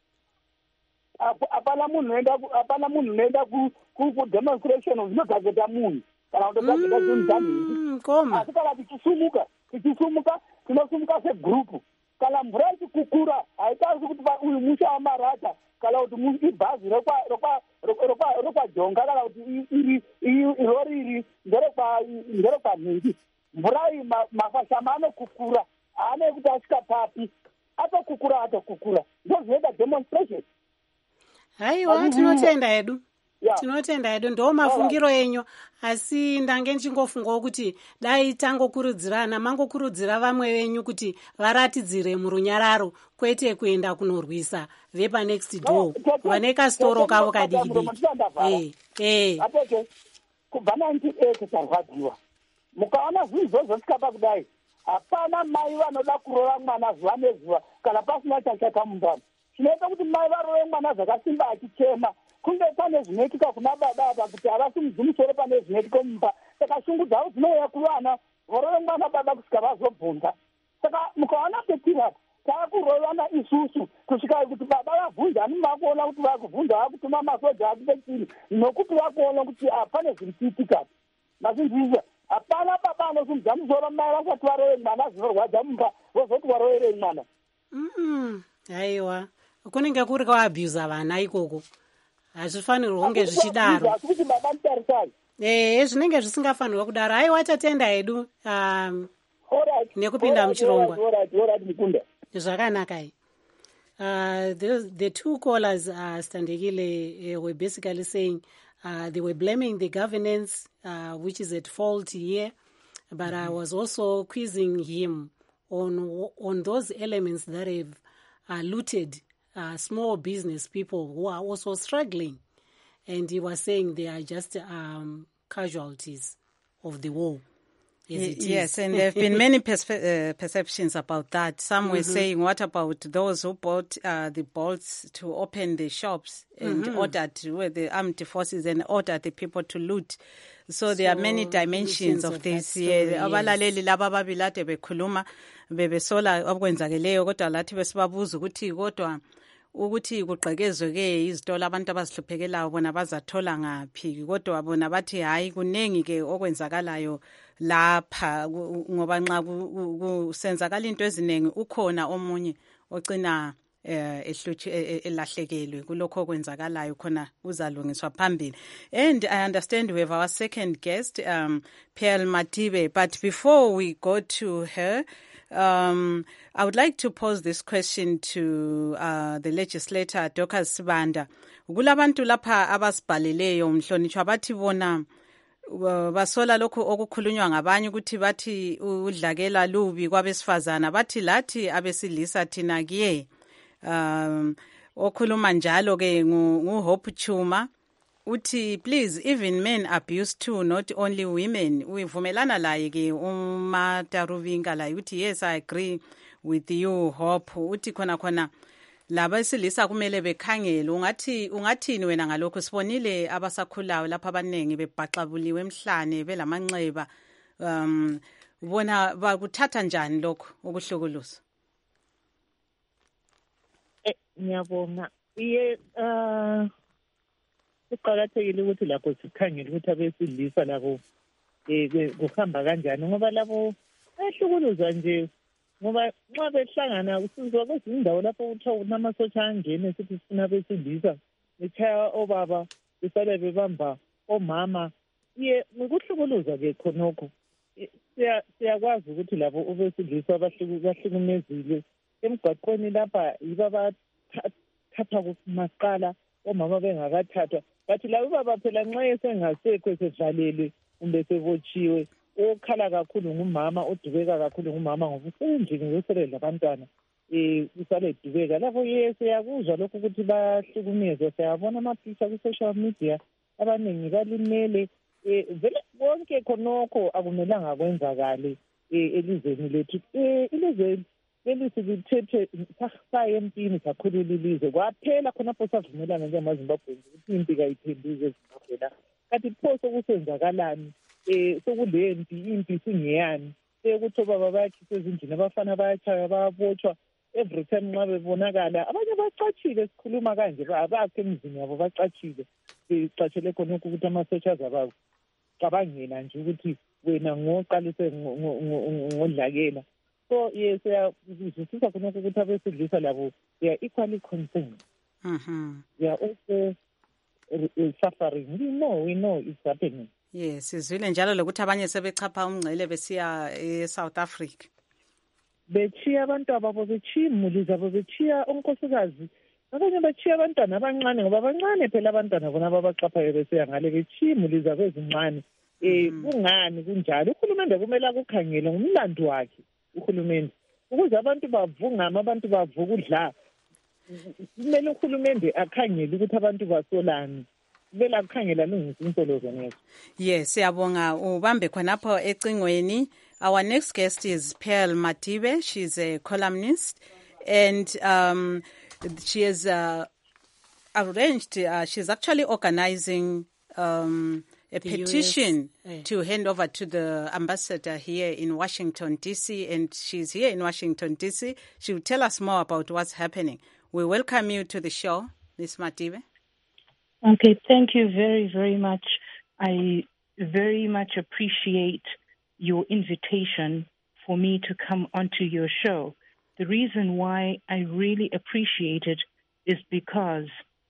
Hapana munhu hapana munhu unoenda kudemonstration zvinotageta munhu kana kutotageta zvinhu zvanhingi. Koma asi kana tichisumuka tichisumuka tinosumuka segrupu. Kana mvura ichikukura haitazi kuti uyu musha wamarata kana kuti ibhazi rekwajonga kana kuti irori iri nderekwanhingi. Mvura iyi mafashama anokukura haane kuti asvika papi atokukura atokukura ndozvinoita demonstration. Haiwa tinotenda hedu tinotenda hedu ndo mafungiro enyu asi ndange ndichingofungawo kuti dai tangokurudzirana mangokurudzira vamwe venyu kuti varatidzire murunyararo kwete kuenda kunorwisa vepa next door vane kastoro kavo kadikidiki. Atete kubva ninety-eight tarwadziwa mukaona zvinhu zvozosvika pakudai hapana mai vanoda kurora mwana zuva nezuva kana pasina chachaka mundani. Zvinoita kuti mai varore mwana zvakasimba achichema kunge pane zvinoitika kuna baba apa kuti havasimudzi musoro pane zvinoitika mumba. Saka shungu dzavo dzinouya kuvana vorove mwana baba kusvika vazobvunza. Saka mukaona petirapa taakurovana isusu kusvika kuti baba vabvunza ani vakuona kuti vakubvunza vakutuma masoja akupe chini nokuti vakuona kuti hapane zviri kuitika. Mazvinzizva hapana baba anosimudza musoro mai vasati varove mwana zvinorwadza mumba vozoti varoverei mwana. Haiwa kunenge kuri kwaabhuza vana ikoko hazvifanirwi kunge zvichidaro. Eh zvinenge zvisingafanirwa kudaro. Haiwa tatenda hedu um, nekupinda muchirongwa zvakanaka. Uh, the, the two callers uh, Standekile uh, were basically saying Uh, they were blaming the governance, uh, which is at fault here. But mm-hmm. I was also quizzing him on on those elements that have uh, looted uh, small business people who are also struggling. And he was saying they are just um, casualties of the war. Yes, and there have been many perspe- uh, perceptions about that. Some mm-hmm. were saying, what about those who bought uh, the bolts to open the shops and mm-hmm. ordered with the armed forces and ordered the people to loot? So, so there are many dimensions of, of this. Abalaleli laba babilade bekhuluma bebesola okwenzakeleyo kodwa lathi besibabuza ukuthi kodwa ukuthi kugqekezwe ke izitolo abantu abazihluphekelayo bona bazathola ngaphi kodwa bona bathi hayi kunengi ke okwenzakalayo lapha ngoba nxa kusenzakala into eziningi ukhona omunye ogcina ehluthi elahlekelwe kulokho okwenzakalayo khona uzalungiswa phambili. And I understand we have our second guest, um, Pearl Matibe, but before we go to her, Um, I would like to pose this question to uh, the legislator, Doctor Sibanda. Kulabantu lapha abasibhaleleyo mhlonishwa bathi bona basola lokho okukhulunywa ngabanye ukuthi bathi udlakela lubi kwabesifazana bathi lathi abesilisa thina kiye um okhuluma njalo ke ngu Hope Chuma uthi please even men abuse too, not only women. Uvumelana laye ke uma Taruvinga la uthi yes I agree with you Hope uthi khona khona laba esilisa kumele bekhangele ungathi ungathini wena ngalokho sibonile abasakhulayo lapha abanengi bebhaxabuliwe emhlane belamanxeba um ubona bakuthatha njani lokho ukuhlukuluza? Eh ngiyabonga iye uh kuqakathekile ukuthi lapho sikhangele ukuthi abesilisa labo eh kuhamba kanjani ngoba labo bayahlukuluzwa nje ngoba nxa behlangana usizwa kwezinye indawo lapho uthiwa namasotsha angene sithi sifuna abesilisa bechaya obaba besale bebamba omama iye ukuhlukuluza ke khonokho siyakwazi ukuthi labo abesilisa bahlukumezile emgwaqweni lapha yiba bathatha kumaqala omama bengakathathwa bathi labo baba phela nxa esengasekho sevalelwe kumbe sebotshiwe okhala kakhulu ngumama odubeka kakhulu ngumama ngoba usendlini yoselela abantwana eh usale dubeka lapho yese yakuzwa lokho ukuthi bahlukumezwe siyabona amaphisa ku social media abaningi balimele eh vele bonke khonokho akumelanga kwenzakale eh elizweni lethu eh ilizwe lelisithethe sasaye empini sakhulula ilizwe kwaphela khonapho savumelana njengamaZimbabwe ukuthi impi kayiphenduke eZimbabwe la kanti pho sokusenzakalani eh sokulempi impi singeyani ukuthi baba bayakhisa ezindlini abafana bayachaya bayabotshwa every time nxa bebonakala abanye bacatshile sikhuluma kanje abakhe emzini yabo bacatshile becatshele khona ukuthi amasotsha zabo cabangela nje ukuthi wena ngoqalise ngodlakela. So yes siyazwisisa khona ukuthi abesilisa labo they are equally concerned. Mhm. They are also suffering. We know, we know it's happening. Yes, sizwile njalo lokuthi abanye sebechapha umngcele besiya eSouth Africa. Bechiya abantu ababo bechiya imuli zabo bechiya onkosikazi. Abanye bechiya abantwana abancane ngoba abancane phela abantwana bona ababachaphayo besiya ngale bechiya imuli zabo ezincane. Eh kungani kunjalo? Uhulumende kumele akukhangele ngumlando wakhe. Uhulumende ukuze abantu bavungama abantu bavuka udla kumele uhulumende akhangele ukuthi abantu basolani vele akukhangela lungisa insolo zonke. Yes, siyabonga ubambe khonapho ecingweni. Our next guest is Pearl Matibe. She's a columnist and um she has uh, arranged uh, she's actually organizing um a the petition U S to hand over to the ambassador here in Washington, D C, and she's here in Washington, D C. She will tell us more about what's happening. We welcome you to the show, Miz Matibe. Okay, thank you very, very much. I very much appreciate your invitation for me to come onto your show. The reason why I really appreciate it is because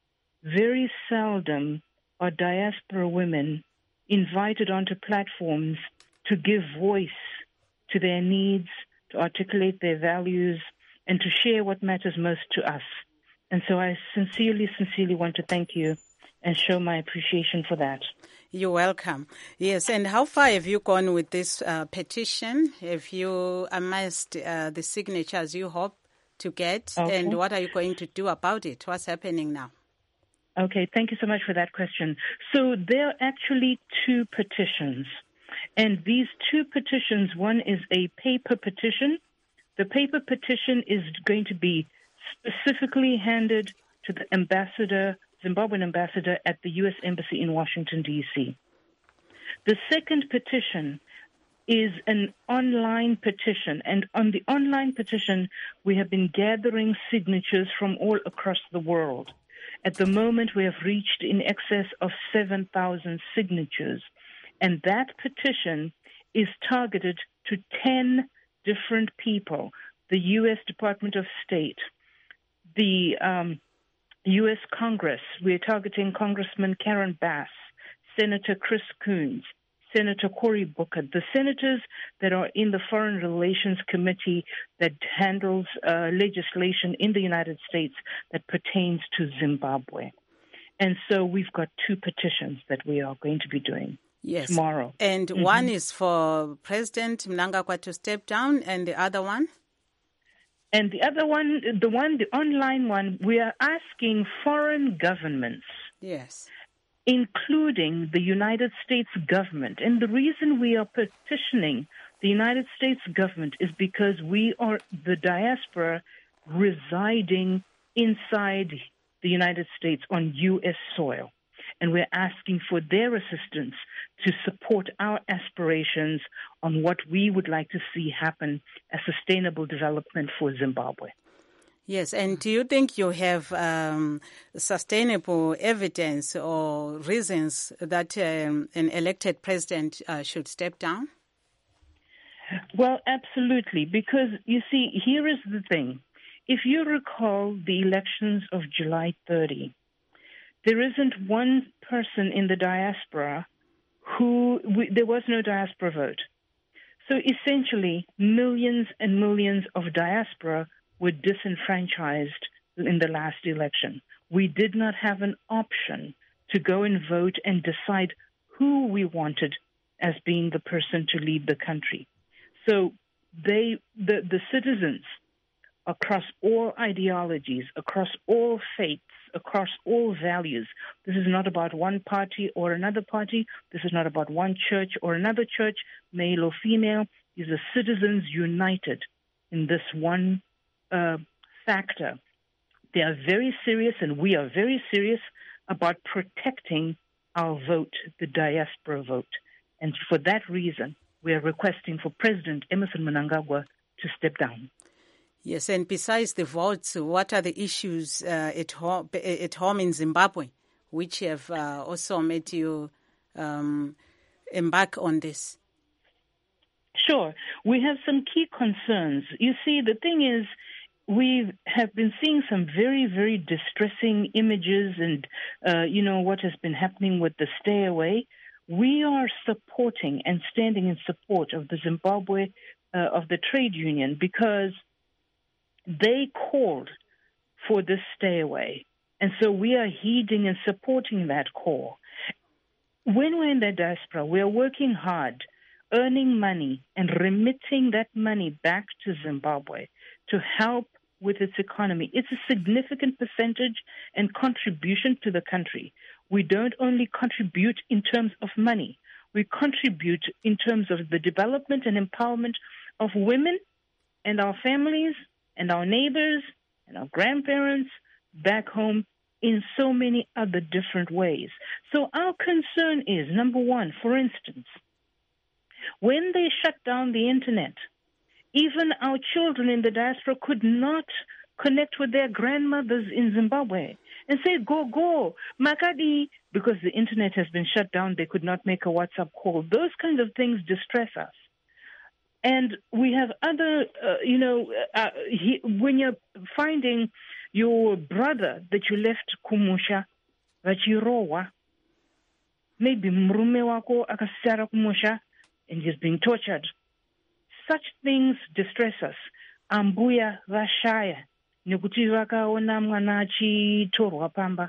very seldom are diaspora women invited onto platforms to give voice to their needs, to articulate their values, and to share what matters most to us. And so I sincerely, sincerely want to thank you and show my appreciation for that. You're welcome. Yes, and how far have you gone with this uh, petition? Have you amassed uh, the signatures you hope to get? Okay. And what are you going to do about it? What's happening now? Okay, thank you so much for that question. So there are actually two petitions. And these two petitions, one is a paper petition. The paper petition is going to be specifically handed to the ambassador, Zimbabwean ambassador at the U S Embassy in Washington, D C. The second petition is an online petition. And on the online petition, we have been gathering signatures from all across the world. At the moment, we have reached in excess of seven thousand signatures. And that petition is targeted to ten different people: the U S Department of State, the um, U S Congress. We're targeting Congressman Karen Bass, Senator Chris Coons, Senator Cory Booker, the senators that are in the Foreign Relations Committee that handles uh, legislation in the United States that pertains to Zimbabwe. And so we've got two petitions that we are going to be doing. Yes. Tomorrow. And mm-hmm. one is for President Mnangagwa to step down, and the other one? And the other one, the one, the online one, we are asking foreign governments, yes, including the United States government. And the reason we are petitioning the United States government is because we are the diaspora residing inside the United States on U S soil. And we're asking for their assistance to support our aspirations on what we would like to see happen as sustainable development for Zimbabwe. Yes, and do you think you have um, sustainable evidence or reasons that um, an elected president uh, should step down? Well, absolutely, because, you see, here is the thing. If you recall the elections of July thirtieth, there isn't one person in the diaspora who, we, there was no diaspora vote. So essentially, millions and millions of diaspora were disenfranchised in the last election. We did not have an option to go and vote and decide who we wanted as being the person to lead the country. So they, the, the citizens across all ideologies, across all faiths, across all values. This is not about one party or another party. This is not about one church or another church, male or female. These are citizens united in this one uh, factor. They are very serious, and we are very serious about protecting our vote, the diaspora vote. And for that reason, we are requesting for President Emmerson Mnangagwa to step down. Yes, and besides the votes, what are the issues uh, at, home, at home in Zimbabwe which have uh, also made you um, embark on this? Sure. We have some key concerns. You see, the thing is, we have been seeing some very, very distressing images and, uh, you know, what has been happening with the stay away. We are supporting and standing in support of the Zimbabwe, uh, of the trade union, because they called for this stay away. And so we are heeding and supporting that call. When we're in the diaspora, we are working hard, earning money and remitting that money back to Zimbabwe to help with its economy. It's a significant percentage and contribution to the country. We don't only contribute in terms of money, we contribute in terms of the development and empowerment of women and our families and our neighbors and our grandparents back home in so many other different ways. So our concern is, number one, for instance, when they shut down the internet, even our children in the diaspora could not connect with their grandmothers in Zimbabwe and say, go, go, Makadi, because the internet has been shut down. They could not make a WhatsApp call. Those kinds of things distress us. And we have other, uh, you know, uh, he, when you're finding your brother that you left Kumusha, Vachirowa, maybe Mrume wako akasara Kumusha, and he's being tortured. Such things distress us. Ambuya vashaya, nekuti vakaona mwana achitorwa pamba,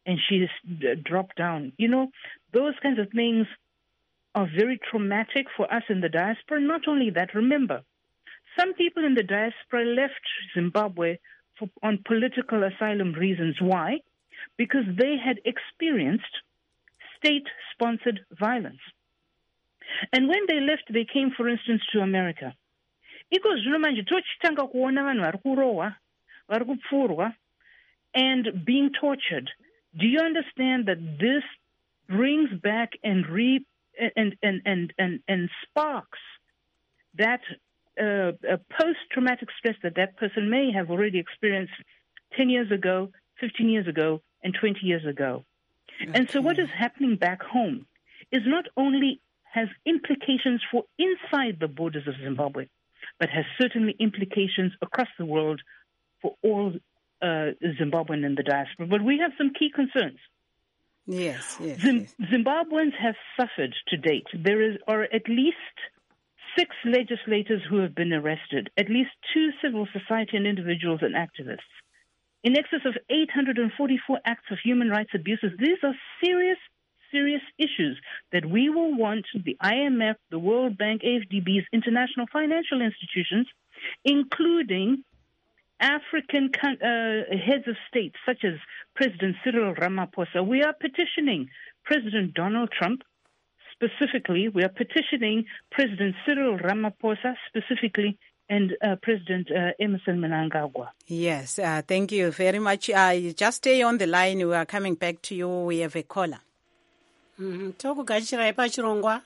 and she's d- dropped down. You know, those kinds of things are very traumatic for us in the diaspora. Not only that, remember, some people in the diaspora left Zimbabwe for, on political asylum reasons. Why? Because they had experienced state-sponsored violence. And when they left, they came, for instance, to America. Iko zvino manje tochitanga kuona vanhu vari kurohwa, vari kupfurwa, and being tortured. Do you understand that this brings back and re and and and and, and sparks that uh, a post-traumatic stress that that person may have already experienced ten years ago, fifteen years ago, and twenty years ago? Okay. And so what is happening back home is not only has implications for inside the borders of Zimbabwe, but has certainly implications across the world for all uh, Zimbabwean in the diaspora. But we have some key concerns. Yes, yes, Zim- yes. Zimbabweans have suffered to date. There is, are at least six legislators who have been arrested, at least two civil society and individuals and activists. In excess of eight hundred forty-four acts of human rights abuses. These are serious, serious issues that we will want the I M F, the World Bank, A F D B's, international financial institutions, including African uh, heads of state, such as President Cyril Ramaphosa. We are petitioning President Donald Trump specifically. We are petitioning President Cyril Ramaphosa specifically, and uh, President uh, Emmerson Mnangagwa. Yes, uh, thank you very much. Uh, just stay on the line. We are coming back to you. We have a caller. Mm-hmm. Tokugachirai pachirongwa.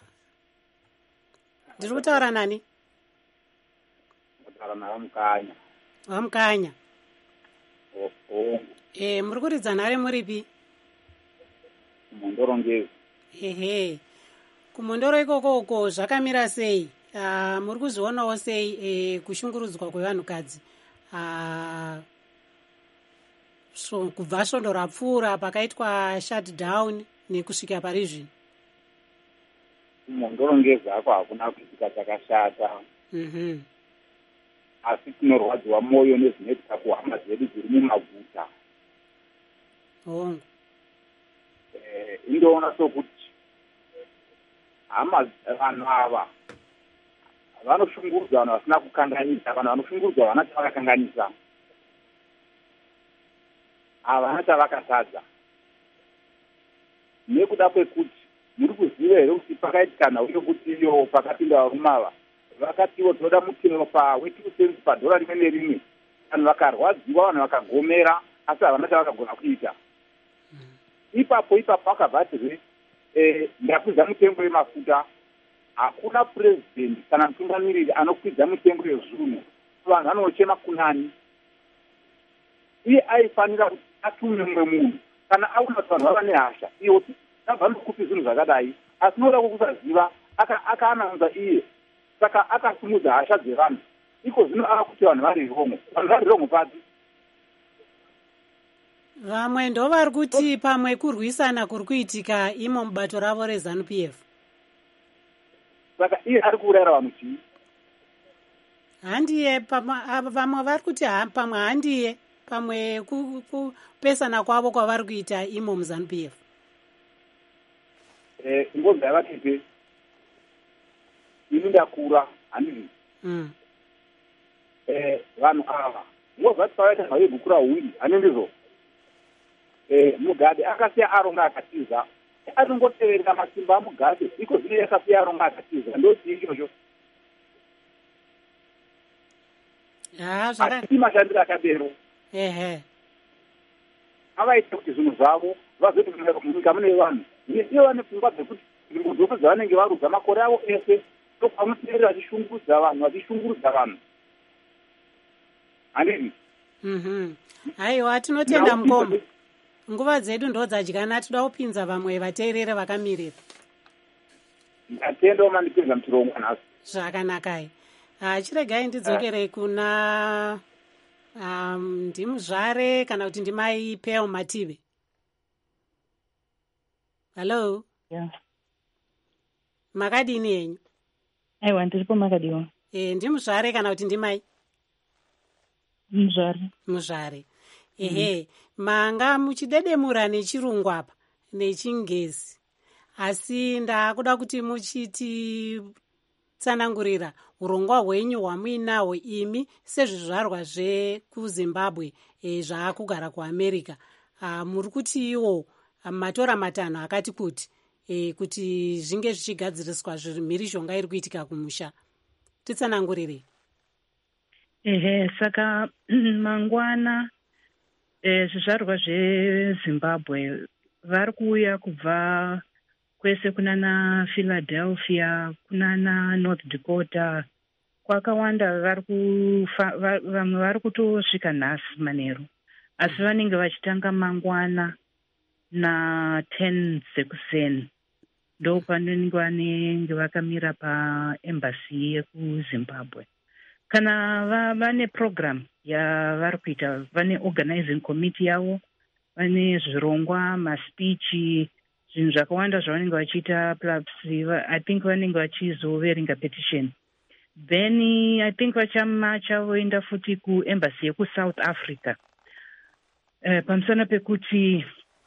Ndiri kutaura nani? Kutaura naVamukanya. Vamukanya. Oh. Eh, muri kuridza nhare muripi? Kumondoro ngezi. Ehe. Kumondoro ikoko zvakamira sei? Uh, muri kuzvionawo sei eh, kushungurudzwa kwevanhukadzi? Uh, so, kubva svondo rapfuura pakaitwa shutdown nekusvika pari zvino. Kumondoro ngezi ako hakuna kuitika chakashata. Mhm. Asi tinorwadziwa moyo nezvinoitika kuhama dzedu dziri mumaguta. Oh. Eh, indoona sokuti hama vanhu ava vanoshungurudza vanhu vasina kukanganisa, vanhu vanoshungurudza vana chavakakanganisa, havana chavakatadza. Nekuda kwekuti muri kuziva here kuti pakaitika nhau yokuti iyo pakapinda varume ava vakatiwo toda mutemo pawetu sensi padhora rimwe nerimwe, vanhu vakarwadziwa, vanhu vakagomera, asi havana chavakagona kuita. Ipapo ipapo vakabvatirwe eh, ndakwidza mutengo yemafuta. Hakuna purezidendi kana mutungamiriri anokwidza mutengo yezvinhu, vanhu vanochema kunani. Iye aifanira kuti atume mumwe munhu kana aona kuti vanhu vava nehasha iwo abva ndokupi zvinhu zvakadai, asi noda kwokusaziva akaananza iye, saka akasimudza hasha dzevanhu. Iko zvino ava kuti vanhu vari rongo. Vanhu vari rongo papi? Vamwe ndo vari kuti pamwe kurwisana kuri kuitika imo mubato ravo reZANU P F. Saka iye ari kuurayira vanhu chii? Handiye, vamwe vari kuti pamwe handiye, pamwe kupesana kwavo kwavari kuita imo muZANU P F. Eh, ingozi yavatepe ini ndakura handizi. Mm. Eh, vanhu ava ngozva kuti pavaita nhau yegukura hundi hane ndizvo. Eh, Mugabe akasiya aronga akatiza, anongoteverera masimba aMugabe, iko zvino yakasiya aronga akatiza, ndoti ichocho. Ah, zvaka. Asi mashandiro akadero. Ehe. Avaita kuti zvinhu zvavo vazoiti munyika mune vanhu. Iyo vane pfungwa dzekuti nzvimbo dzose dzavanenge varudza makore avo ese ndokwamuteerera vachishungurudza vanhu, vachishungurudza vanhu. Handizvi? Mhm. Haiwa, tinotenda mukoma. Nguva dzedu ndo dzadyana, toda kupinza vamwe vateerere vakamirira. Ndatenda mandipinza muchirongo nhasi. Zvakanakai. Ah, chiregai ndidzokerei kuna um, ndimuzvare kana kuti ndimai Pearl Mative. Hello. Yeah. Makadini yenyu? Aiwa, ndiripo makadiwa. Eh, ndimuzvare kana kuti ndimai? Muzvare. Muzvare. Ehe, manga muchidedemura nechirungu apa nechingezi, asi ndakuda kuti muchiti tsanangurira urongwa hwenyu hwamuinahwo imi sezvizvarwa zvekuzimbabwe e, zvaakugara kuamerica. Uh, muri kuti iwo matora matanho akati kuti e, kuti zvinge zvichigadziriswa mhirizhonga iri kuitika kumusha. Titsanangurire. Ehe, saka mangwana e, zvizvarwa zvezimbabwe vari kuuya kubva kwese kunana Philadelphia, kunana North Dakota, kwakawanda vari kufa, vamwe vari kutosvika nhasi manheru, asi vanenge vachitanga mangwana na ten dzekuseni ndo panenge vanenge vakamira paembassy yekuzimbabwe. Kana vane program yavari kuita, vane organizing committee yavo, vane zvirongwa, maspeech, zvinhu zvakawanda zvavanenge vachiita, plus I think vanenge vachizoverenga petition. Then I think vachamacha voenda futi kuembassy yeku-South Africa uh, pamusana pekuti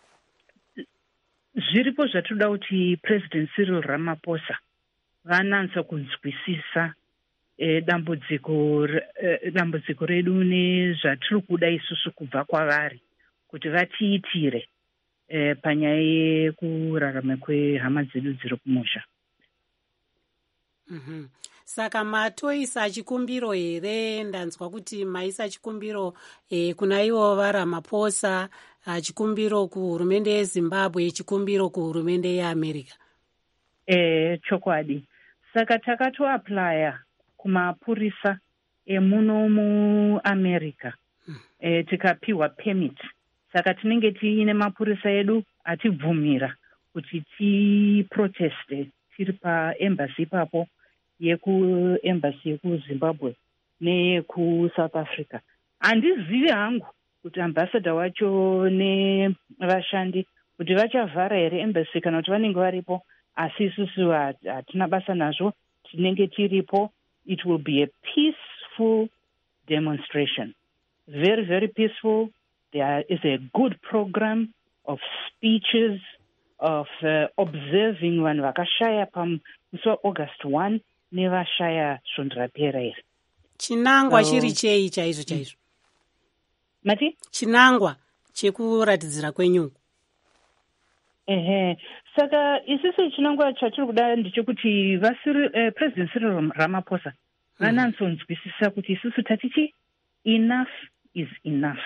zviripo zvatoda kuti President Cyril Ramaphosa vananza kunzwisisa E, dambudziko e, dambudziko redu nezvatiri kuda isusu kubva kwavari kuti vatiitire e, panyaya yekurarama kwehama dzedu dziri kumusha. Mm-hmm. Saka matoisa chikumbiro here? Ndanzwa kuti maisa chikumbiro e, kuna ivo vaRamaphosa, chikumbiro kuhurumende yeZimbabwe, chikumbiro kuhurumende yeAmerica. E, chokwadi. Saka takatoaplya kumapurisa emuno muAmerica hmm. e, tikapiwa permit. Saka tinenge tiine mapurisa edu atibvumira kuti tiproteste tiri paembassy ipapo yekuembassy yekuZimbabwe neyeku-South Africa. Handizivi hangu kuti ambassador wacho nevashandi kuti vachavhara here embassy kana kuti vanenge varipo, asi isusu hatina basa nazvo, tinenge tiripo. It will be a peaceful demonstration. Very, very peaceful. There is a good program of speeches, of uh, observing vanhu vakashaya pamusi waAugust first nevashaya svongo rapera iri. Chinangwa so, chiri chei chaizvo chaizvo? Mati? Chinangwa chekuratidzira kwenyungu. Ehe, saka isusu chinangwa chatiri kuda ndechekuti vasiri uh, President Cyril Ramaphosa vananzonzwisisa kuti isusu tatichi enough is enough.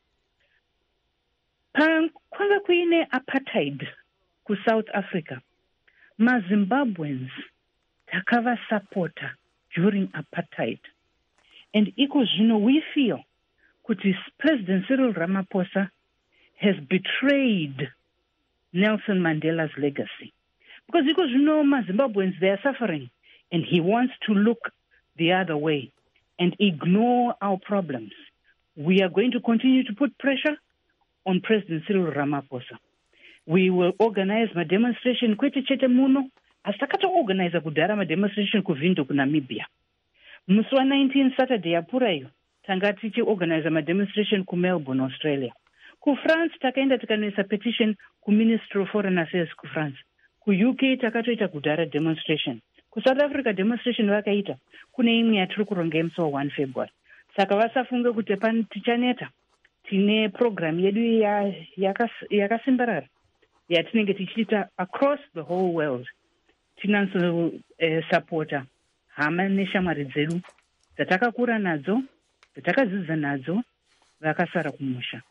Kwanga kuine apartheid ku-South Africa, maZimbabweans takavasupporta during apartheid, and iko zvino we feel kuti President Cyril Ramaphosa has betrayed Nelson Mandela's legacy. Because because you know, Zimbabweans, they are suffering, and he wants to look the other way and ignore our problems. We are going to continue to put pressure on President Cyril Ramaphosa. We will organize my demonstration kwete chete muno, asakato organize kudara ma demonstration kuvindo ku Namibia. Musi wa nineteen Saturday yapura iyo, tanga tichi organize ma demonstration ku Melbourne, Australia. Ku France takaenda tikanoisa petition ku Ministry of Foreign Affairs ku France. Ku U K takatoita kudara demonstration. Ku South Africa demonstration vakaita. Kune imwe yatiri kuronga musi wa first February. Saka vasafunga kuti pani tichaneta. Tine program yedu yakasimbarara yatinenge tichiita across the whole world. Tinanso eh, supporta hama neshamwari dzedu dzatakakura nadzo, dzatakadzidza nadzo, vakasara kumusha.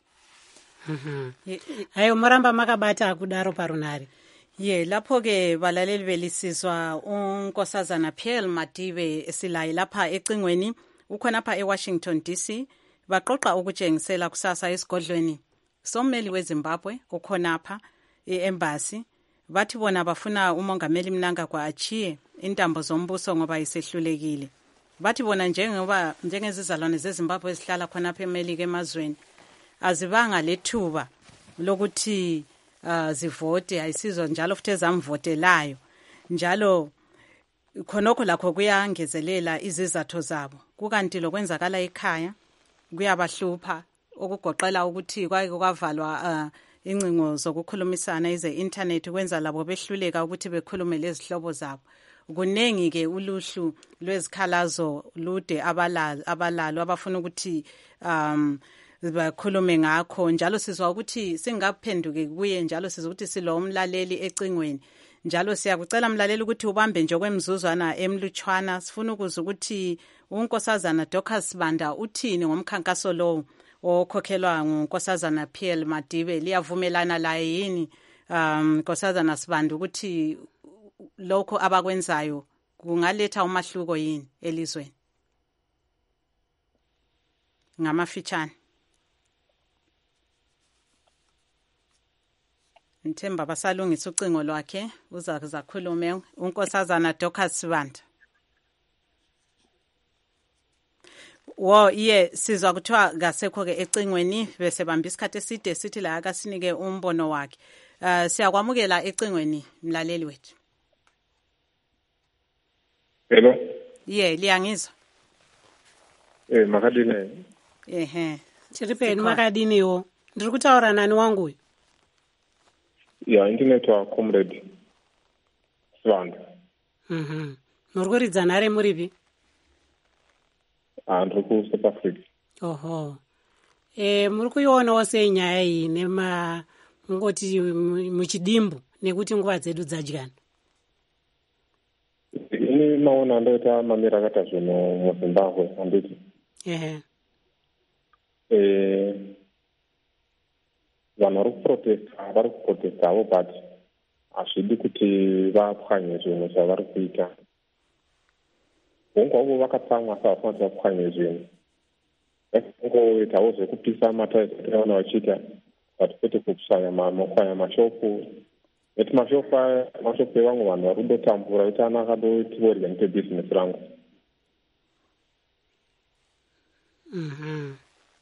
Hayo maramba makabata kudaro parunare. Ye lapho ke balaleli belisizwa unkosazana Pearl Madibe esilayi lapha ecingweni ukhona lapha eWashington D C baqoqa ukutshengisela kusasa esigodlweni sommeli weZimbabwe ukhona lapha eembassy. Bathi bona bafuna umongameli Mnangagwa achiye intambo zombuso ngoba isehlulekile. Bathi bona njengoba njengezizalwane zeZimbabwe ezihlala khona lapha eMelika emazweni azibanga lethuba lokuthi uh, zivote, ayisizwa njalo futhi ezamvotelayo, njalo khonokho lakho kuyangezelela izizathu zabo. Kukanti lokwenzakala ekhaya kuyabahlupha okugoqela ukuthi kwake kwavalwa uh, incingo zokukhulumisana eze-internet kwenza labo behluleka ukuthi bekhulume lezihlobo zabo. Kunengi-ke uluhlu lwezikhalazo lude abalalo, abalalo abafuna ukuthi um, bakhulume ngakho. Njalo sizwa ukuthi singaphenduke kuye, njalo sizwa ukuthi silo umlaleli ecingweni. Njalo siyakucela mlaleli ukuthi ubambe nje kwemzuzwana emlutshwana. Sifuna ukuzwa ukuthi unkosazana Dorcas Sibanda uthini ngomkhankaso lowo okhokhelwa ngunkosazana P L Madibe. Liyavumelana laye yini um nkosazana Sibanda ukuthi lokho abakwenzayo kungaletha umahluko yini elizweni? Ngamafitshane. Nthemba basalungisa ucingo lwakhe uza kuzakhulume unkosazana Dorcas Sibanda. Wo ye sizwa kuthiwa ngasekho ke ecingweni bese bamba isikhathi eside sithi la akasinike umbono wakhe. Uh, siyakwamukela ecingweni mlaleli wethu. Hello. Ye liyangizwa? Eh Makadini. Ehe. Chiripeni Makadini yo. Ndiri kutaura nani wangu? Ya internet wa comrade Sibanda. Mhm. Muri kuridza nhare muripi? Ah, ndiri ku South Africa. Oho. Eh muri kuionawo sei nyaya iyi nema ngoti muchidimbu nekuti nguva dzedu dzadyana? Ini maona ndoita mamira akata zvino muZimbabwe handiti. Ehe. Eh vanhu vari kuprotesta vari kuprotestawo but hazvidi kuti vapwanye zvinhu zvavari kuita. Vongwavo vakatsamwa savafana kuti vapwanye zvinhu. Vangoitawo zvekupisa matairi atinoona vachiita but kwete kupwanya mapwanya mashopu. Neti mashopu mashopu evamwe vanhu vari kundotambura kuti ana akadotivorya nite bhizinesi rangu. Mhm.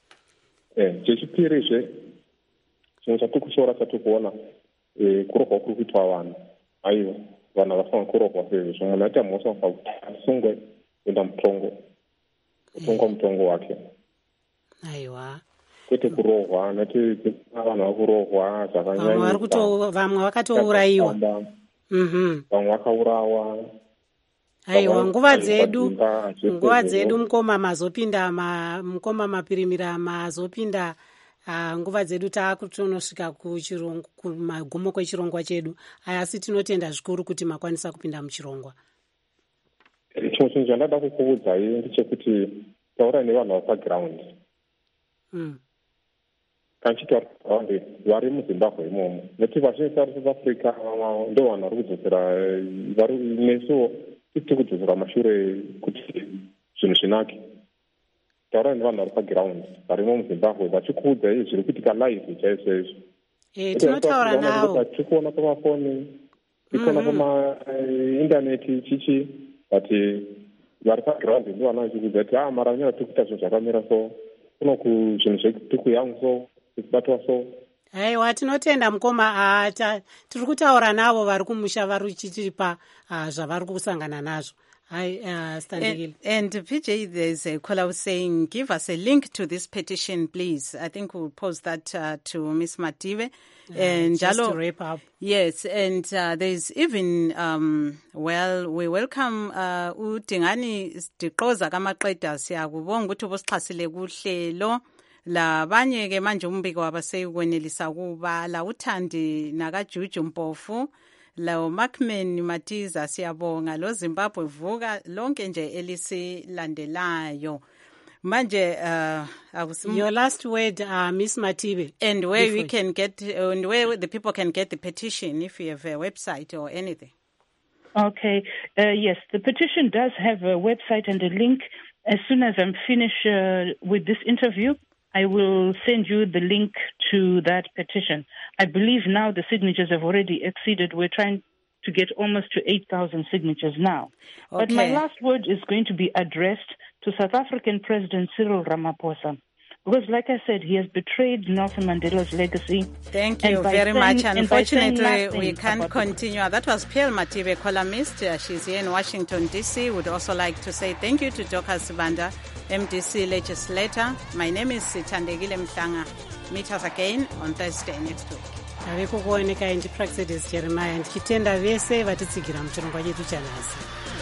Eh chechipirizve chinhu chatiri kushora chatiri kuona kurogwa kuri kuitwa vanhu. Aiwa vanhu havafana kurogwa sezvo munhu aita mhosva kuti asungwe kuenda mutongo kutongwa mutongo wake. Aiwa kwete kurohwa neti vanhu vari kurohwa zvakanyanya. Vamwe vakatourayiwa. Mhm. Vamwe vakaurawa. Aiwa nguva dzedu nguva dzedu mukoma mazopinda mukoma mapirimira mazopinda nguva dzedu taakutonosvika kuchirongwa kumagumo kwechirongwa chedu. Asi tinotenda zvikuru kuti makwanisa kupinda muchirongwa. Chimwe chinhu chandada kukuudzai ndechekuti taura nevanhu vari paground. Mm. Kanchitaura kuti vari muZimbabwe imomo. Nekuti vazhinji vari South Africa ndo vanhu vari kudzosera vari nesuwo tiri kudzosera mashure kuti zvinhu zvinake. Taura nevanhu vari paground varimo muZimbabwe vachikuudzai zviri kuitika live chaizvo izvo. Eh tinotaura navo. Tiri kuona pamafoni, tiri kuona pamaindaneti chichi but vari paground ndo vana vachikuudza kuti ah mara nyaya tiri kuita zvinhu zvakamira so kuno kuzvinhu zvekuri kuyangu so kubatwa so. Aiwa tinotenda mukoma tiri kutaura navo vari kumusha vari chichipa zvavari kusangana nazvo. Hi, uh, and, and P J, there's a caller saying, give us a link to this petition, please. I think we'll post that uh, to Miss Madibe. Uh, and just Jalo, to wrap up. Yes, and uh, there's even, um, well, we welcome uh, uDingani Diqoza kamaqeda siyakubonga ukuthi ubusixhasile kuhlelo. Labanye ke manje umbiko wabaseyikwenelisa kubala uThandi nakaJuju Mpofu. Lawo Markman Matiza siyabonga lo Zimbabwe vuka lonke nje elisilandelayo manje uh your last word uh, Miss Madibe, and where we can get uh, and where the people can get the petition if you have a website or anything. Okay, uh, yes, the petition does have a website and a link. As soon as I'm finished uh, with this interview, I will send you the link to that petition. I believe now the signatures have already exceeded. We're trying to get almost to eight thousand signatures now. Okay. But my last word is going to be addressed to South African President Cyril Ramaphosa. Because like I said, he has betrayed Nelson Mandela's legacy. Thank you very much. Unfortunately, we can't continue. That was Pierre Matibe, columnist. Uh, she's here in Washington, D C. Would also like to say thank you to Dorcas Sibanda, M D C legislator. My name is Thandegile Mhlanga. Meet us again on Thursday next week. Aveko kuoneka ndi Praxedis Jeremiah ndichitenda vese vatitsigira muchirongwa chedu chanhasi.